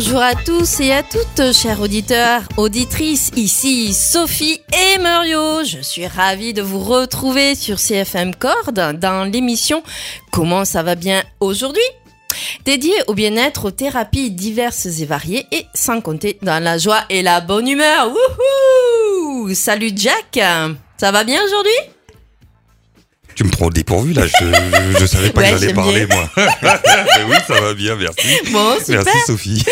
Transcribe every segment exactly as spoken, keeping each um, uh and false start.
Bonjour à tous et à toutes, chers auditeurs, auditrices, ici Sophie et Muriot. Je suis ravie de vous retrouver sur C F M Cordes dans l'émission Comment ça va bien aujourd'hui ? Dédiée au bien-être, aux thérapies diverses et variées et sans compter dans la joie et la bonne humeur. Wouhou ! Salut Jack, ça va bien aujourd'hui ? Tu me prends au dépourvu là, je, je savais pas ouais, que j'allais parler bien. moi. Mais oui, ça va bien, merci. Bon, super. Merci Sophie.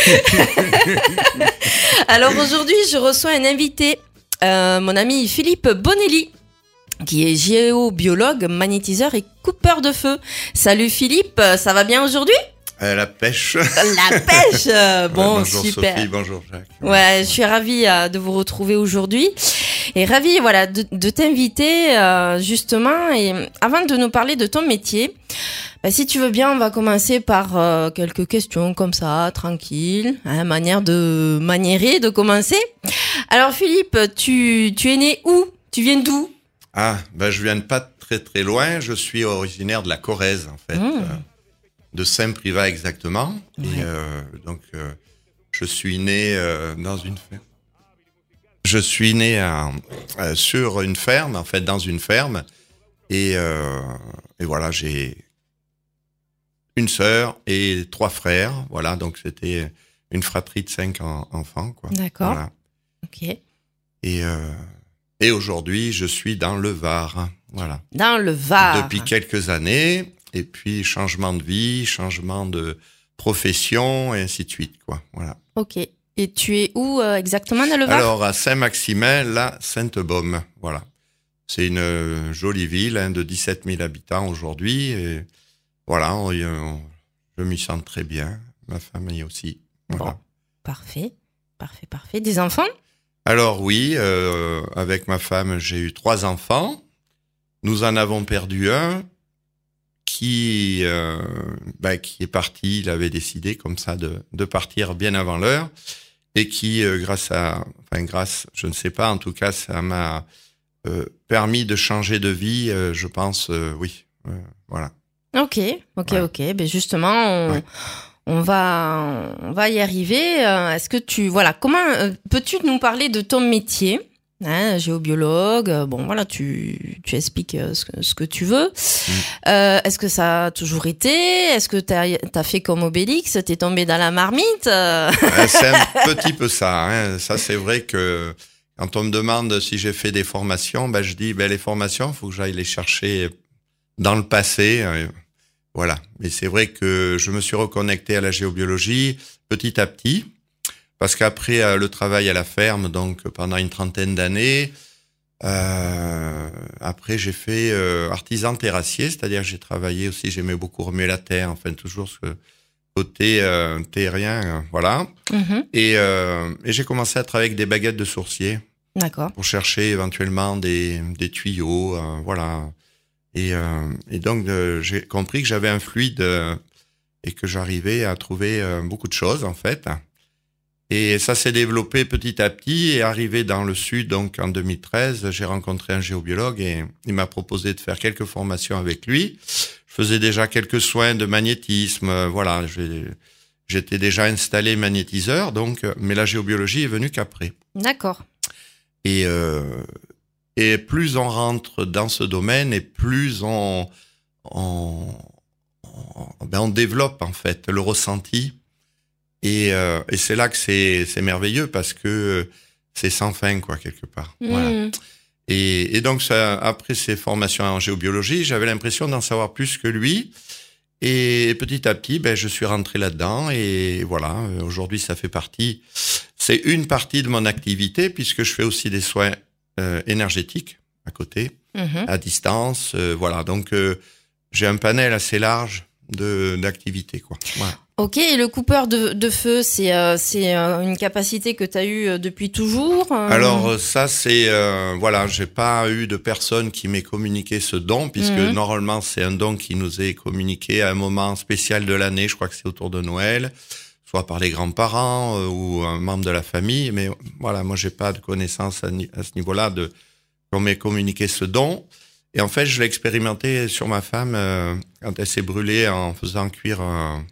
Alors aujourd'hui, je reçois un invité, euh, mon ami Philippe Bonelli, qui est géobiologue, magnétiseur et coupeur de feu. Salut Philippe, ça va bien aujourd'hui ? Euh, la pêche. La pêche. Bon, ouais, bonjour super. Sophie, bonjour Jacques. Ouais, je suis ravie euh, de vous retrouver aujourd'hui et ravie voilà de, de t'inviter euh, justement. Et avant de nous parler de ton métier, bah, si tu veux bien, on va commencer par euh, quelques questions comme ça, tranquille, hein, manière de maniérer, de commencer. Alors Philippe, tu tu es né où ? Tu viens d'où ? Ah, ben je viens de pas très très loin. Je suis originaire de la Corrèze en fait. Mmh. Euh, de Saint-Privat exactement. Ouais. Et euh, donc, euh, je suis né euh, dans une ferme. Je suis né à, euh, sur une ferme, en fait, dans une ferme. Et, euh, et voilà, j'ai une sœur et trois frères. Voilà, donc c'était une fratrie de cinq en, enfants, quoi. D'accord. Voilà. Ok. Et, euh, et aujourd'hui, je suis dans le Var. Voilà. Dans le Var. Depuis quelques années. Et puis, changement de vie, changement de profession, et ainsi de suite, quoi. Voilà. Ok. Et tu es où euh, exactement dans le Var ? Alors, à Saint-Maximin, la Sainte-Baume, voilà. C'est une euh, jolie ville hein, de dix-sept mille habitants aujourd'hui. Et voilà, on, on, je m'y sens très bien. Ma famille aussi. Voilà. Bon. Parfait. Parfait, parfait. Des enfants ? Alors oui, euh, avec ma femme, j'ai eu trois enfants. Nous en avons perdu un. Qui, euh, bah, qui est parti, il avait décidé comme ça de, de partir bien avant l'heure et qui, euh, grâce à, enfin grâce, je ne sais pas, en tout cas, ça m'a euh, permis de changer de vie, euh, je pense, euh, oui, euh, voilà. Ok, ok, Ouais. ok. Ben justement, on, Ouais. on va, on va y arriver. Euh, Est-ce que tu, voilà, comment euh, peux-tu nous parler de ton métier ? Hein, géobiologue, euh, bon voilà, tu, tu expliques euh, ce, que, ce que tu veux. Mm. Euh, est-ce que ça a toujours été ? Est-ce que t'as as fait comme Obélix ? T'es tombé dans la marmite ? euh Euh, c'est un petit peu ça. Hein. Ça, c'est vrai que quand on me demande si j'ai fait des formations, ben je dis, ben les formations, faut que j'aille les chercher dans le passé. Euh, voilà. Mais c'est vrai que je me suis reconnecté à la géobiologie petit à petit. Parce qu'après euh, le travail à la ferme, donc pendant une trentaine d'années, euh, après j'ai fait euh, artisan terrassier, c'est-à-dire j'ai travaillé aussi, j'aimais beaucoup remuer la terre, enfin toujours ce côté euh, terrien, euh, voilà. Mhm. Et, euh, et j'ai commencé à travailler avec des baguettes de sourcier D'accord. pour chercher éventuellement des, des tuyaux, euh, voilà. Et, euh, et donc euh, j'ai compris que j'avais un fluide euh, et que j'arrivais à trouver euh, beaucoup de choses en fait. Et ça s'est développé petit à petit et arrivé dans le sud, donc en deux mille treize, j'ai rencontré un géobiologue et il m'a proposé de faire quelques formations avec lui. Je faisais déjà quelques soins de magnétisme, voilà, j'ai, j'étais déjà installé magnétiseur, donc, mais la géobiologie est venue qu'après. D'accord. Et, euh, et plus on rentre dans ce domaine et plus on, on, on, ben on développe en fait le ressenti. Et, euh, et c'est là que c'est, c'est merveilleux parce que c'est sans fin, quoi, quelque part. Mmh. Voilà. Et, et donc, ça, après ces formations en géobiologie, j'avais l'impression d'en savoir plus que lui. Et petit à petit, ben, je suis rentré là-dedans. Et voilà, aujourd'hui, ça fait partie, c'est une partie de mon activité puisque je fais aussi des soins euh, énergétiques à côté, Mmh. à distance. Euh, voilà, donc euh, j'ai un panel assez large de d'activités, quoi. Voilà. Ok, et le coupeur de, de feu, c'est euh, c'est euh, une capacité que tu as eue depuis toujours euh... Alors ça, c'est... Euh, voilà, j'ai pas eu de personne qui m'ait communiqué ce don, puisque Mhm. normalement, c'est un don qui nous est communiqué à un moment spécial de l'année, je crois que c'est autour de Noël, soit par les grands-parents euh, ou un membre de la famille, mais voilà, moi, j'ai pas de connaissance à, ni- à ce niveau-là de qu'on m'ait communiqué ce don. Et en fait, je l'ai expérimenté sur ma femme euh, quand elle s'est brûlée en faisant cuire un,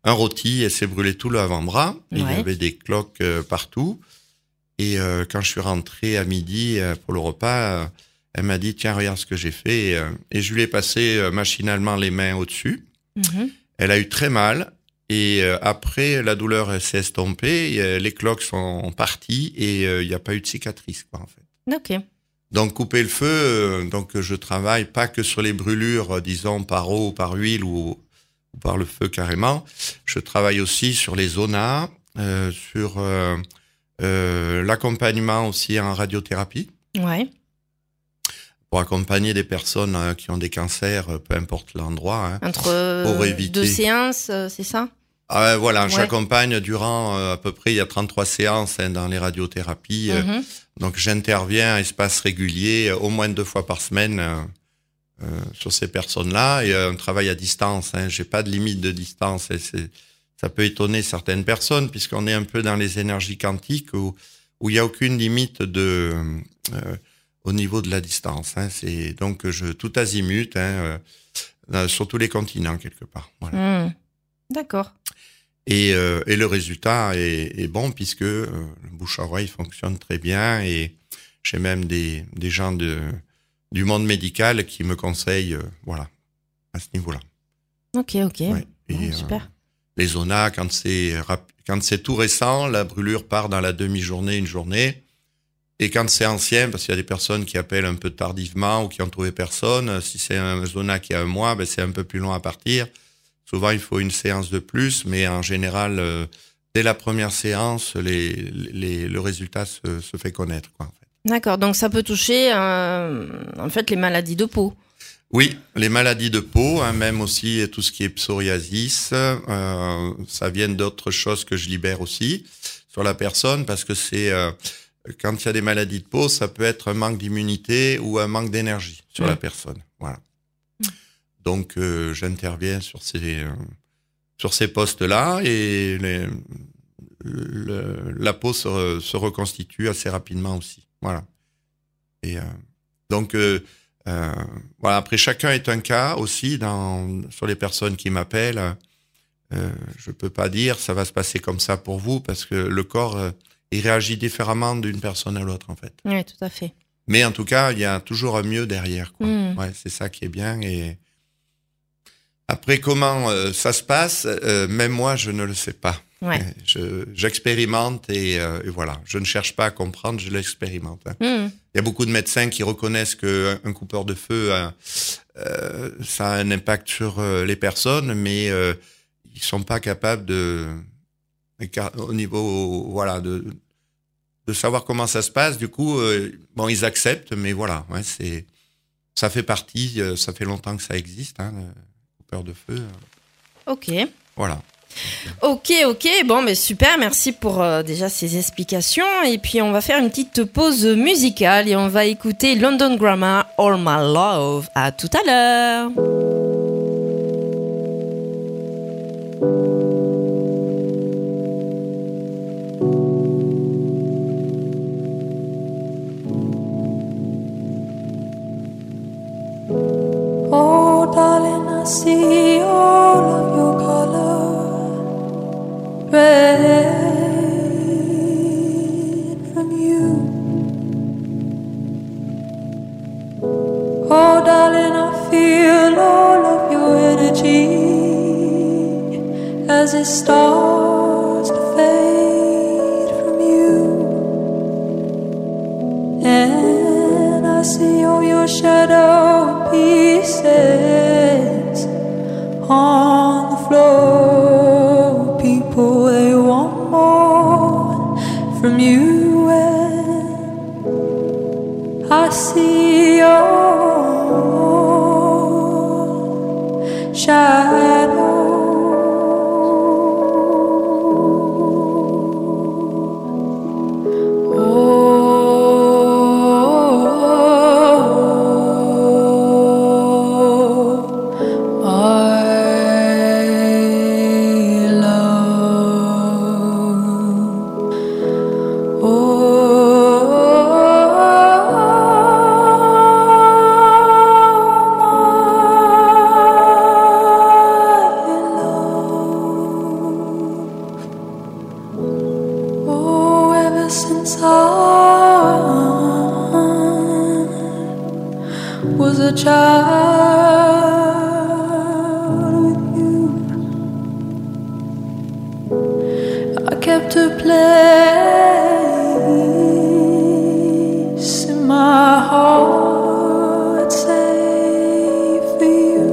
un rôti, elle s'est brûlée tout le avant-bras. Ouais. Il y avait des cloques euh, partout. Et euh, quand je suis rentré à midi euh, pour le repas, euh, elle m'a dit, tiens, regarde ce que j'ai fait. Et, euh, et je lui ai passé euh, machinalement les mains au-dessus. Mm-hmm. Elle a eu très mal. Et euh, après, la douleur elle s'est estompée. Euh, les cloques sont parties et il euh, n'y a pas eu de cicatrice, quoi, en fait. Ok. Donc, couper le feu, euh, donc je travaille pas que sur les brûlures, euh, disons, par eau, par huile ou, ou par le feu carrément. Je travaille aussi sur les zonas, euh, sur euh, euh, l'accompagnement aussi en radiothérapie. Ouais. Pour accompagner des personnes euh, qui ont des cancers, euh, peu importe l'endroit. Hein, Entre euh, deux séances, euh, c'est ça? Ah, voilà, ouais. J'accompagne durant euh, à peu près, il y a trente-trois séances hein, dans les radiothérapies. Mm-hmm. Euh, donc, j'interviens à espace régulier, euh, au moins deux fois par semaine euh, euh, sur ces personnes-là. Et euh, un travail à distance. Hein, j'ai pas de limite de distance. Et c'est, ça peut étonner certaines personnes, puisqu'on est un peu dans les énergies quantiques où où il y a aucune limite de euh, au niveau de la distance. Hein, c'est donc je tout azimut, hein, euh, sur tous les continents quelque part. Voilà. Mmh. D'accord. Et, euh, et le résultat est, est bon puisque euh, le bouche à oreille fonctionne très bien et j'ai même des, des gens de, du monde médical qui me conseillent, euh, voilà, à ce niveau-là. Ok, ok. Ouais. Et, bon, super. Euh, les zonas, quand c'est, quand c'est tout récent, la brûlure part dans la demi-journée, une journée. Et quand c'est ancien, parce qu'il y a des personnes qui appellent un peu tardivement ou qui ont trouvé personne, si c'est un zona qui a un mois, ben c'est un peu plus long à partir. Souvent, il faut une séance de plus, mais en général, euh, dès la première séance, les, les, le résultat se, se fait connaître, quoi, en fait. D'accord, donc ça peut toucher euh, en fait les maladies de peau. Oui, les maladies de peau, hein, même aussi tout ce qui est psoriasis, euh, ça vient d'autres choses que je libère aussi sur la personne, parce que c'est euh, quand il y a des maladies de peau, ça peut être un manque d'immunité ou un manque d'énergie sur mmh. la personne. Voilà. Mmh. Donc, euh, j'interviens sur ces euh, sur ces postes-là et les, le, la peau se, se reconstitue assez rapidement aussi. Voilà. Et euh, donc, euh, euh, voilà. Après, chacun est un cas aussi dans sur les personnes qui m'appellent. Euh, je peux pas dire ça va se passer comme ça pour vous parce que le corps euh, il réagit différemment d'une personne à l'autre en fait. Oui, tout à fait. Mais en tout cas, il y a toujours un mieux derrière, quoi. Mmh. Ouais, c'est ça qui est bien et après, comment euh, ça se passe, euh, même moi, je ne le sais pas. Ouais. Je, j'expérimente et, euh, et voilà. Je ne cherche pas à comprendre, je l'expérimente. Hein. Mmh. Il y a beaucoup de médecins qui reconnaissent qu'un un coupeur de feu, euh, euh, ça a un impact sur euh, les personnes, mais euh, ils sont pas capables de, au niveau, voilà, de, de savoir comment ça se passe. Du coup, euh, bon, ils acceptent, mais voilà, ouais, c'est, ça fait partie, euh, ça fait longtemps que ça existe, hein. Peur de feu. Ok. Voilà. Ok, ok. Bon, mais super. Merci pour euh, déjà ces explications. Et puis, on va faire une petite pause musicale et on va écouter London Grammar, All My Love. À tout à l'heure. Oh, darling, I see all of your color, red from you. Oh, darling, I feel all of your energy as it starts to fade from you. And I see all your shadow pieces on the floor. People, they want more from you. And I see your shadow. Oh a child with you. I kept a place in my heart safe for you.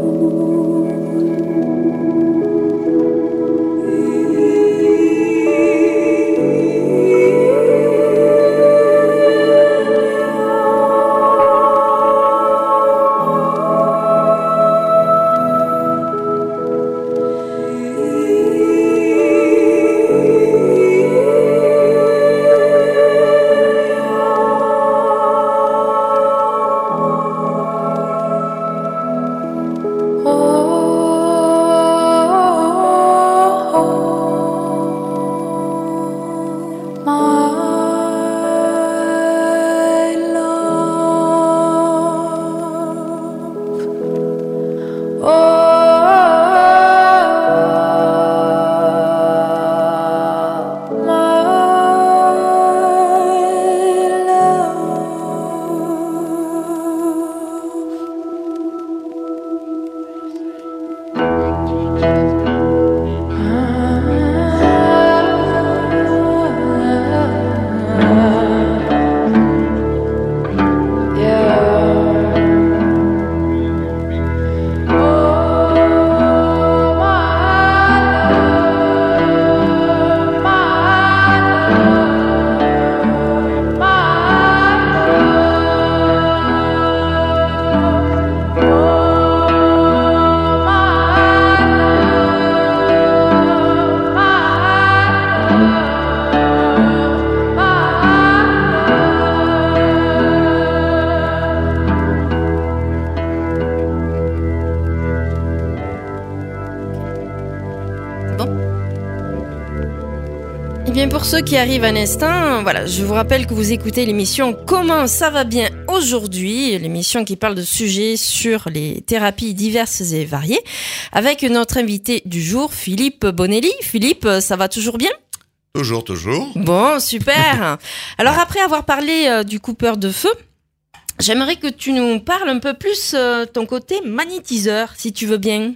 Bien, pour ceux qui arrivent un instant, voilà, je vous rappelle que vous écoutez l'émission Comment ça va bien aujourd'hui, l'émission qui parle de sujets sur les thérapies diverses et variées, avec notre invité du jour, Philippe Bonelli. Philippe, ça va toujours bien ? Toujours, toujours. Bon, super. Alors après avoir parlé euh, du coupeur de feu, j'aimerais que tu nous parles un peu plus euh, ton côté magnétiseur, si tu veux bien.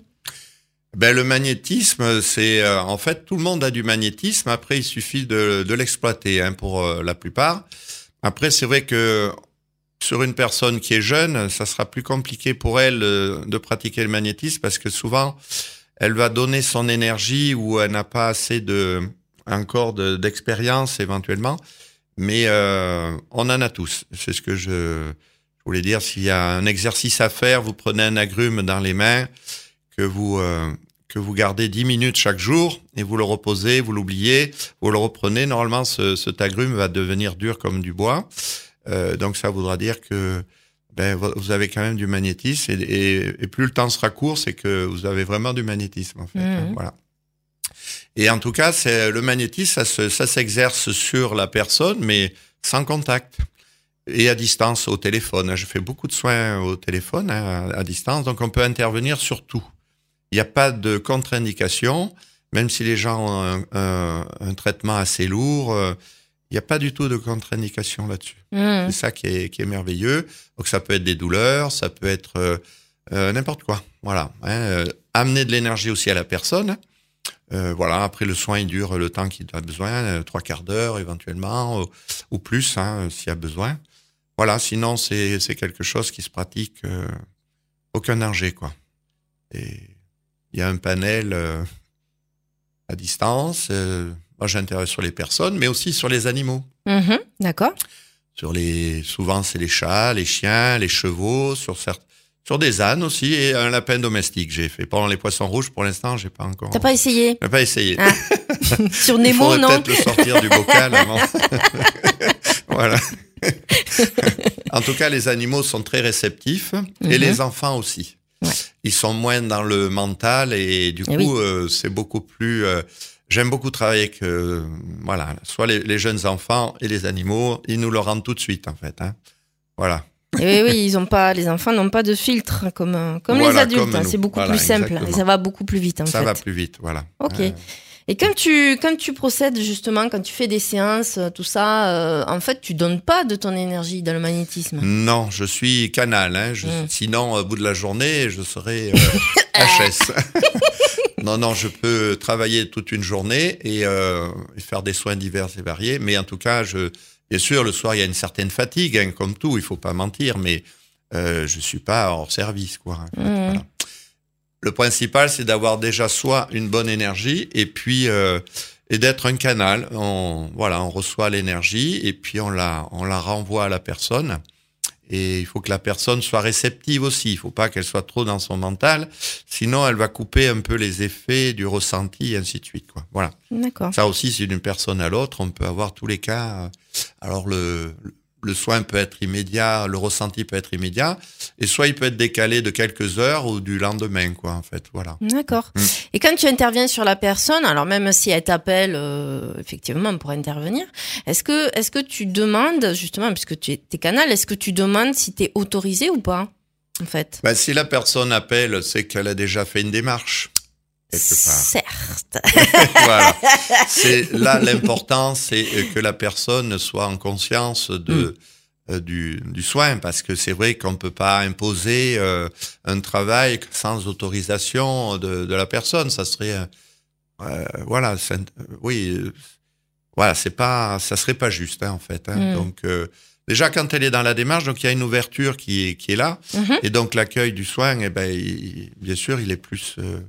Ben, le magnétisme, c'est euh, en fait tout le monde a du magnétisme. Après, il suffit de, de l'exploiter hein, pour euh, la plupart. Après, c'est vrai que sur une personne qui est jeune, ça sera plus compliqué pour elle euh, de pratiquer le magnétisme parce que souvent, elle va donner son énergie où elle n'a pas assez de encore de, d'expérience éventuellement. Mais euh, on en a tous. C'est ce que je, je voulais dire. S'il y a un exercice à faire, vous prenez un agrume dans les mains. que vous euh, que vous gardez dix minutes chaque jour et vous le reposez, vous l'oubliez, vous le reprenez. Normalement, ce, cet agrume va devenir dur comme du bois. Euh, donc, ça voudra dire que ben, vous avez quand même du magnétisme. Et, et, et plus le temps sera court, c'est que vous avez vraiment du magnétisme, en fait. Mmh. Voilà. Et en tout cas, c'est, le magnétisme, ça, se, ça s'exerce sur la personne, mais sans contact. Et à distance, au téléphone. Je fais beaucoup de soins au téléphone, hein, à distance, donc on peut intervenir sur tout. Il n'y a pas de contre-indication, même si les gens ont un, un, un traitement assez lourd, euh, il n'y a pas du tout de contre-indication là-dessus. Mmh. C'est ça qui est, qui est merveilleux. Donc ça peut être des douleurs, ça peut être euh, euh, n'importe quoi. Voilà. Hein, euh, amener de l'énergie aussi à la personne. Euh, voilà. Après, le soin, il dure le temps qu'il a besoin, euh, trois quarts d'heure éventuellement, ou, ou plus, hein, s'il y a besoin. Voilà. Sinon, c'est, c'est quelque chose qui se pratique euh, aucun danger, quoi. Et il y a un panel euh, à distance. Euh, moi, j'intéresse sur les personnes, mais aussi sur les animaux. Mmh, d'accord. Sur les, souvent, c'est les chats, les chiens, les chevaux, sur certains. Sur des ânes aussi et un lapin domestique, j'ai fait. Pendant les poissons rouges, pour l'instant, j'ai pas encore. T'as pas essayé? J'ai pas essayé. Ah. Sur Nemo, Il non? peut-être le sortir du bocal avant. Voilà. En tout cas, les animaux sont très réceptifs mm-hmm. et les enfants aussi. Ouais. Ils sont moins dans le mental et du coup, et oui. euh, c'est beaucoup plus. Euh, j'aime beaucoup travailler avec, euh, voilà, soit les, les jeunes enfants et les animaux. Ils nous le rendent tout de suite, en fait. Hein. Voilà. Et oui, oui, ils ont pas, les enfants n'ont pas de filtre comme, comme voilà, les adultes. Comme hein, c'est beaucoup voilà, plus simple exactement. et ça va beaucoup plus vite. En ça fait. va plus vite, voilà. Ok. Euh... Et quand tu, quand tu procèdes justement, quand tu fais des séances, tout ça, euh, en fait, tu donnes pas de ton énergie dans le magnétisme. Non, je suis canal. Hein. Je, Mm. Sinon, au bout de la journée, je serais euh, H S. Non, non, je peux travailler toute une journée et, euh, et faire des soins divers et variés. Mais en tout cas, je, bien sûr, le soir, il y a une certaine fatigue, hein, comme tout, il faut pas mentir, mais euh, je suis pas hors service, quoi. En fait, Mm. voilà. Le principal, c'est d'avoir déjà soit une bonne énergie et puis euh, et d'être un canal. On, voilà, on reçoit l'énergie et puis on la, on la renvoie à la personne. Et il faut que la personne soit réceptive aussi. Il faut pas qu'elle soit trop dans son mental, sinon elle va couper un peu les effets du ressenti et ainsi de suite, quoi. Voilà. D'accord. Ça aussi, c'est d'une personne à l'autre. On peut avoir tous les cas. Alors le le soin peut être immédiat, le ressenti peut être immédiat, et soit il peut être décalé de quelques heures ou du lendemain, quoi, en fait, voilà. D'accord. Mm. Et quand tu interviens sur la personne, alors même si elle t'appelle euh, effectivement pour intervenir, est-ce que est-ce que tu demandes justement, puisque tu es t'es canal, est-ce que tu demandes si t'es autorisé ou pas, en fait? Ben, si la personne appelle, c'est qu'elle a déjà fait une démarche, quelque part. Certes. Voilà. C'est là l'important, c'est que la personne soit en conscience de Mm. euh, du du soin, parce que c'est vrai qu'on peut pas imposer euh, un travail sans autorisation de de la personne. Ça serait euh, euh, voilà, c'est, euh, oui, euh, voilà, c'est pas, ça serait pas juste, hein, en fait. Hein. Mm. Donc euh, déjà quand elle est dans la démarche, donc il y a une ouverture qui est qui est là, Mhm. et donc l'accueil du soin, eh ben il- bien sûr, il est plus euh,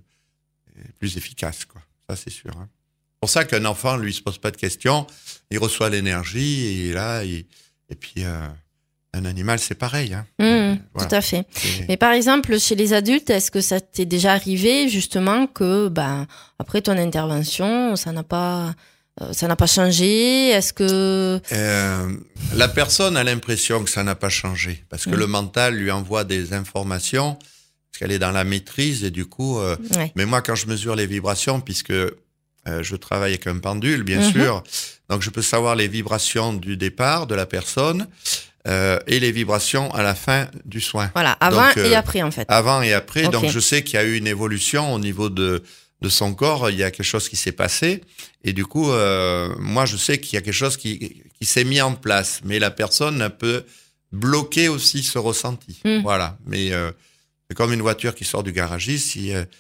plus efficace, quoi. Ça, c'est sûr. Hein. C'est pour ça qu'un enfant, lui, se pose pas de questions. Il reçoit l'énergie et là, il... et puis euh, un animal, c'est pareil. Hein. Mm, Voilà. Tout à fait. C'est- Mais par exemple, chez les adultes, est-ce que ça t'est déjà arrivé justement que, ben, après ton intervention, ça n'a pas, euh, ça n'a pas changé? Est-ce que Euh, la personne a l'impression que ça n'a pas changé parce que Mm. le mental lui envoie des informations parce qu'elle est dans la maîtrise et du coup. Euh, ouais. mais moi, quand je mesure les vibrations, puisque euh, je travaille avec un pendule, bien Mhm. sûr, donc je peux savoir les vibrations du départ de la personne euh, et les vibrations à la fin du soin. Voilà, avant Donc, euh, et après en fait. Avant et après, Ok. donc je sais qu'il y a eu une évolution au niveau de de son corps. Il y a quelque chose qui s'est passé et du coup, euh, moi, je sais qu'il y a quelque chose qui qui s'est mis en place, mais la personne peut bloquer aussi ce ressenti. Mm. Voilà, mais euh, c'est comme une voiture qui sort du garagiste. Si euh,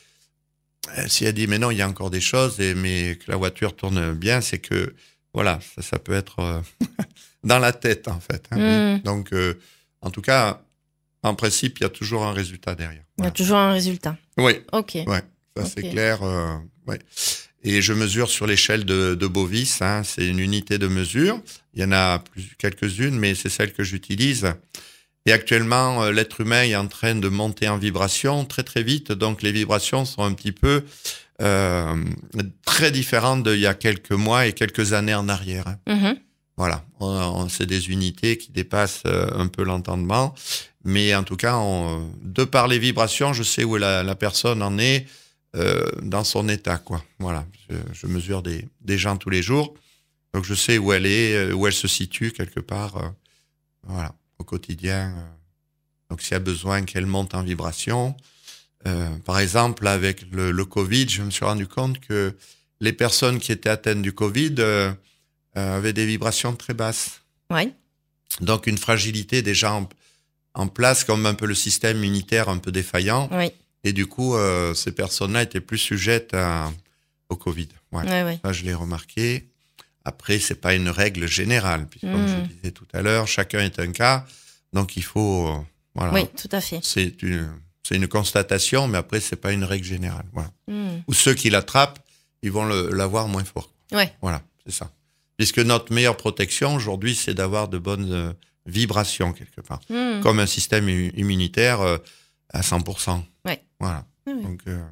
si elle dit mais non, il y a encore des choses, et mais que la voiture tourne bien, c'est que voilà, ça, ça peut être euh, dans la tête en fait. Hein. Mm. Donc, euh, en tout cas, en principe, il y a toujours un résultat derrière. Il y a Voilà. toujours un résultat. Oui, Ok. ouais, ça Ok. c'est clair. Euh, ouais. Et je mesure sur l'échelle de, de Bovis. Hein, c'est une unité de mesure. Il y en a plus, quelques-unes, mais c'est celle que j'utilise. Et actuellement, euh, l'être humain est en train de monter en vibration très très vite. Donc les vibrations sont un petit peu euh, très différentes d'il y a quelques mois et quelques années en arrière. Hein. Mhm. Voilà, on, on, c'est des unités qui dépassent euh, un peu l'entendement. Mais en tout cas, on, de par les vibrations, je sais où la, la personne en est euh, dans son état, quoi. Voilà, je, je mesure des, des gens tous les jours. Donc je sais où elle est, où elle se situe quelque part. Euh, voilà. Au quotidien. Donc, s'il y a besoin qu'elle monte en vibration. Euh, par exemple, avec le, le Covid, je me suis rendu compte que les personnes qui étaient atteintes du Covid euh, euh, avaient des vibrations très basses. Ouais. Donc, une fragilité déjà en, en place, comme un peu le système immunitaire un peu défaillant. Oui. Et du coup, euh, ces personnes-là étaient plus sujettes à, au Covid. Ouais. Ouais, ouais. Ça, je l'ai remarqué. Après, c'est pas une règle générale, puisque comme Mm. je disais tout à l'heure, chacun est un cas, donc il faut, euh, voilà, Oui, tout à fait. c'est une, c'est une constatation, mais après c'est pas une règle générale, voilà. Mm. Ou ceux qui l'attrapent, ils vont le, l'avoir moins fort. Ouais. Voilà, c'est ça. Puisque notre meilleure protection aujourd'hui, c'est d'avoir de bonnes euh, vibrations quelque part, Mm. comme un système i- immunitaire euh, à cent pour cent. Ouais. Voilà. Ouais. Donc, euh,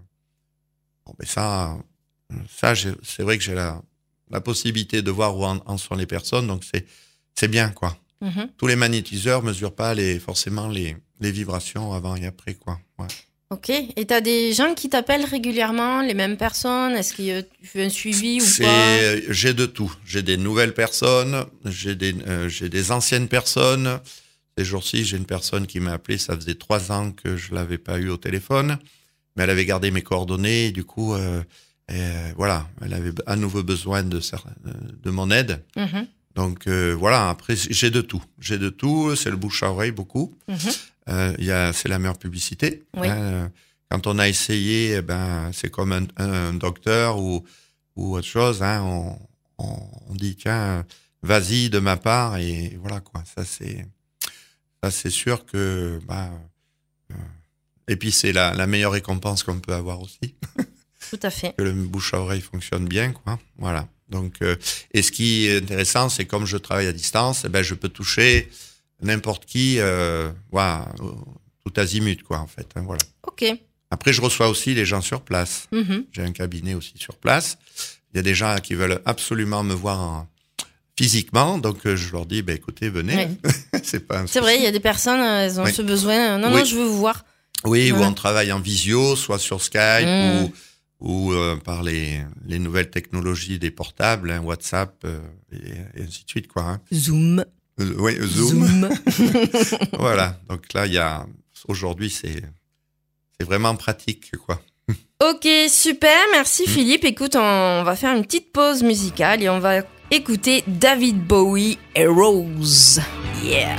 bon, ben ça, ça, j'ai- c'est vrai que j'ai la la possibilité de voir où en, en sont les personnes, donc c'est c'est bien, quoi. Mhm. Tous les magnétiseurs mesurent pas les forcément les les vibrations avant et après, quoi. Ouais. Ok. Et t'as des gens qui t'appellent régulièrement, les mêmes personnes? Est-ce que euh, tu fais un suivi ou pas? C'est j'ai de tout. J'ai des nouvelles personnes, j'ai des euh, j'ai des anciennes personnes. Ces jours-ci, j'ai une personne qui m'a appelé. Ça faisait trois ans que je l'avais pas eu au téléphone, mais elle avait gardé mes coordonnées. Et du coup, euh, Et euh, voilà, elle avait à nouveau besoin de, de mon aide. Mhm. Donc euh, voilà, après j'ai de tout. J'ai de tout, c'est le bouche à oreille beaucoup. Mhm. Euh, y a, c'est la meilleure publicité. Oui. Hein. Quand on a essayé, eh ben, c'est comme un, un docteur ou, ou autre chose. Hein. On, on, on dit, tiens, vas-y de ma part. Et voilà, quoi. Ça, c'est, ça, c'est sûr que... Bah, euh, et puis, c'est la, la meilleure récompense qu'on peut avoir aussi. Tout à fait. Que le bouche à oreille fonctionne bien, quoi. Voilà. Donc, euh, et ce qui est intéressant, c'est comme je travaille à distance, eh ben, je peux toucher n'importe qui, euh, voilà, tout azimut, quoi, en fait. Hein, voilà. Ok. Après, je reçois aussi les gens sur place. Mhm. J'ai un cabinet aussi sur place. Il y a des gens qui veulent absolument me voir en... physiquement, donc euh, je leur dis, bah, écoutez, venez. Oui. c'est pas un C'est souci. vrai, il y a des personnes, elles ont Oui. ce besoin. Non, Oui. non, je veux vous voir. Oui, Voilà. où on travaille en visio, soit sur Skype Mm. ou, ou euh, par les, les nouvelles technologies des portables, hein, WhatsApp euh, et, et ainsi de suite, quoi. Hein. Zoom. Euh, oui, Zoom. Zoom. Voilà. Donc là, il y a aujourd'hui, c'est c'est vraiment pratique, quoi. Ok, super, merci Mm. Philippe. Écoute, on va faire une petite pause musicale et on va écouter David Bowie et Rose. Yeah.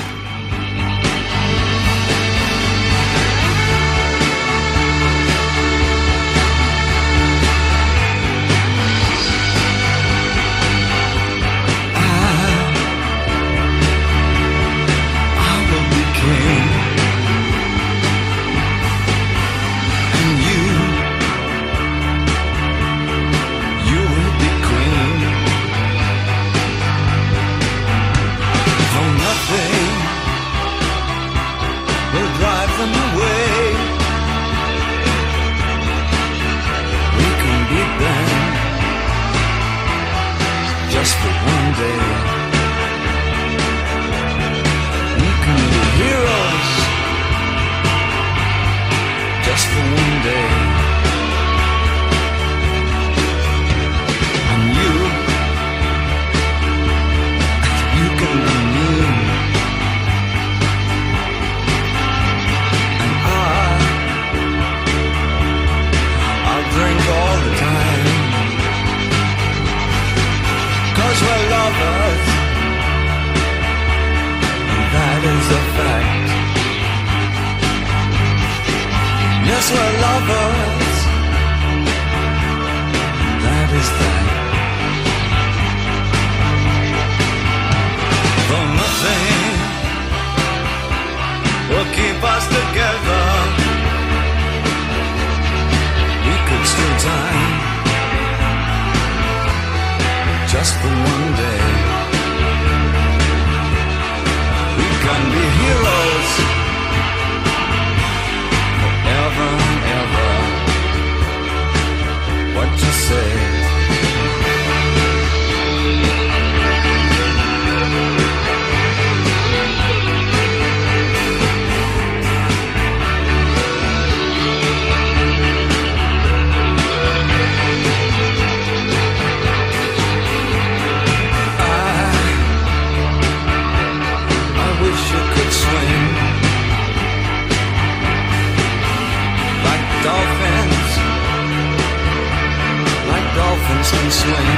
Just for one day, we can be heroes. Just for one day, and you, you can be me, and I, I'll drink all the time. 'Cause we're lovers, and that is a fact. Yes, we're lovers, that is that. Though nothing will keep us together, we could still die. Just for one day, we can be heroes forever and ever. What you say? Dolphins, like dolphins can swim.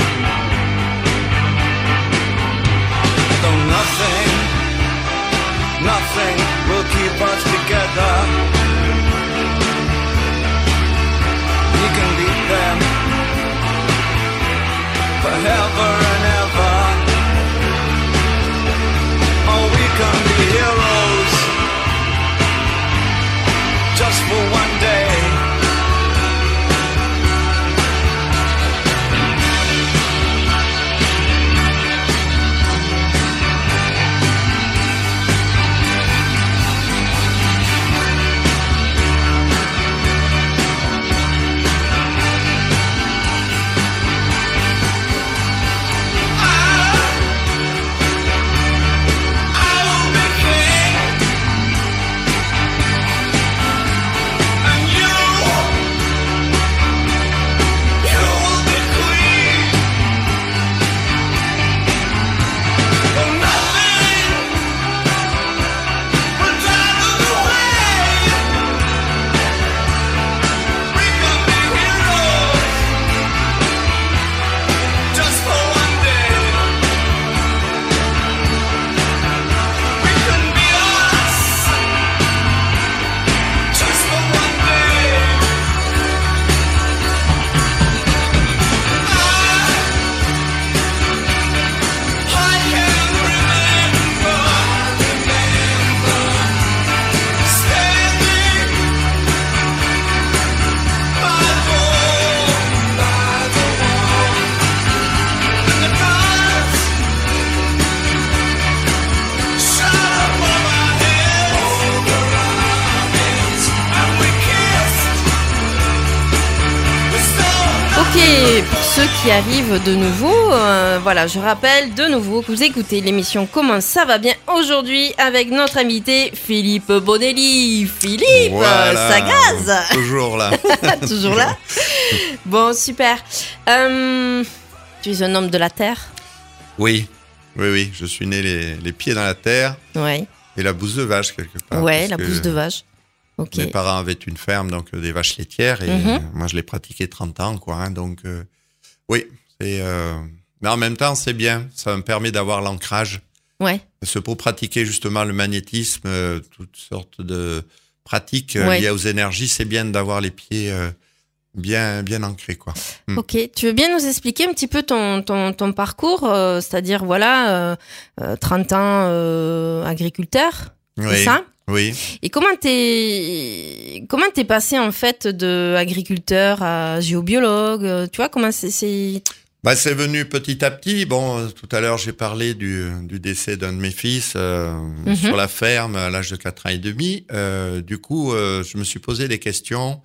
Though nothing, nothing will keep us together. We can beat them forever and ever. Oh, we can be heroes just for one day. I, I will be Et pour ceux qui arrivent de nouveau, euh, voilà, je rappelle de nouveau que vous écoutez l'émission Comment ça va bien aujourd'hui avec notre invité Philippe Bonelli. Philippe, Voilà, ça gaze. Toujours là. Toujours là. Bon, super. Euh, tu es un homme de la terre? Oui, oui, oui. Je suis né les, les pieds dans la terre Ouais. et la bouse de vache quelque part. Ouais, parce la que bouse de vache. Ok. Mes parents avaient une ferme, donc euh, des vaches laitières, et Mhm. euh, moi je l'ai pratiqué trente ans, quoi. Hein, donc euh, oui, c'est. Euh... Mais en même temps, c'est bien. Ça me permet d'avoir l'ancrage. Ouais. Parce que pour pratiquer justement le magnétisme, euh, toutes sortes de pratiques euh, Ouais. liées aux énergies, c'est bien d'avoir les pieds euh, bien, bien ancrés, quoi. Mm. Ok, tu veux bien nous expliquer un petit peu ton, ton, ton parcours, euh, c'est-à-dire, voilà, euh, euh, trente ans euh, agriculteur, c'est Oui, ça? oui. Et comment t'es, comment t'es passé en fait de agriculteur à géobiologue, euh, tu vois, comment c'est... c'est... Bah, c'est venu petit à petit. Bon, euh, tout à l'heure, j'ai parlé du, du décès d'un de mes fils euh, Mhm. sur la ferme à l'âge de quatre ans et demi. Euh, du coup, euh, je me suis posé des questions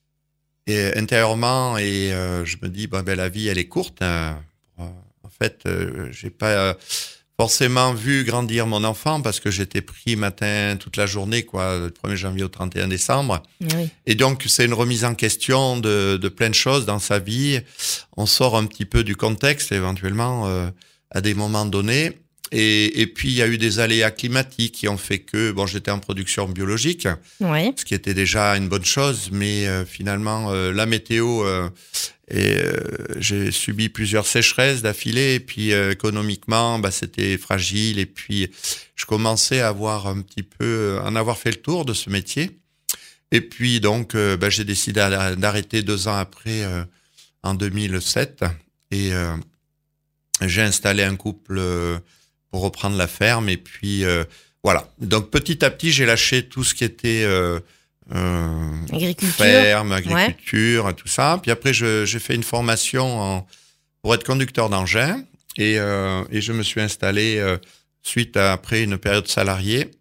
et, intérieurement et euh, je me dis, bah, ben, la vie, elle est courte. Hein. En fait, euh, j'ai pas euh, forcément vu grandir mon enfant parce que j'étais pris matin toute la journée, quoi, du premier janvier au trente et un décembre. Oui. Et donc, c'est une remise en question de, de plein de choses dans sa vie. On sort un petit peu du contexte, éventuellement, euh, à des moments donnés. Et, et puis, il y a eu des aléas climatiques qui ont fait que, bon, j'étais en production biologique, Ouais. ce qui était déjà une bonne chose, mais euh, finalement, euh, la météo, euh, et, euh, j'ai subi plusieurs sécheresses d'affilée, et puis euh, économiquement, bah, c'était fragile, et puis je commençais à avoir un petit peu, en avoir fait le tour de ce métier. Et puis donc, euh, bah, j'ai décidé d'arrêter deux ans après, euh, en deux mille sept, et euh, j'ai installé un couple euh, pour reprendre la ferme. Et puis euh, voilà. Donc petit à petit, j'ai lâché tout ce qui était euh, euh, Agriculture. ferme, agriculture, tout ça. Puis après, je, j'ai fait une formation en, pour être conducteur d'engin, et, euh, et je me suis installé euh, suite à après une période salariée.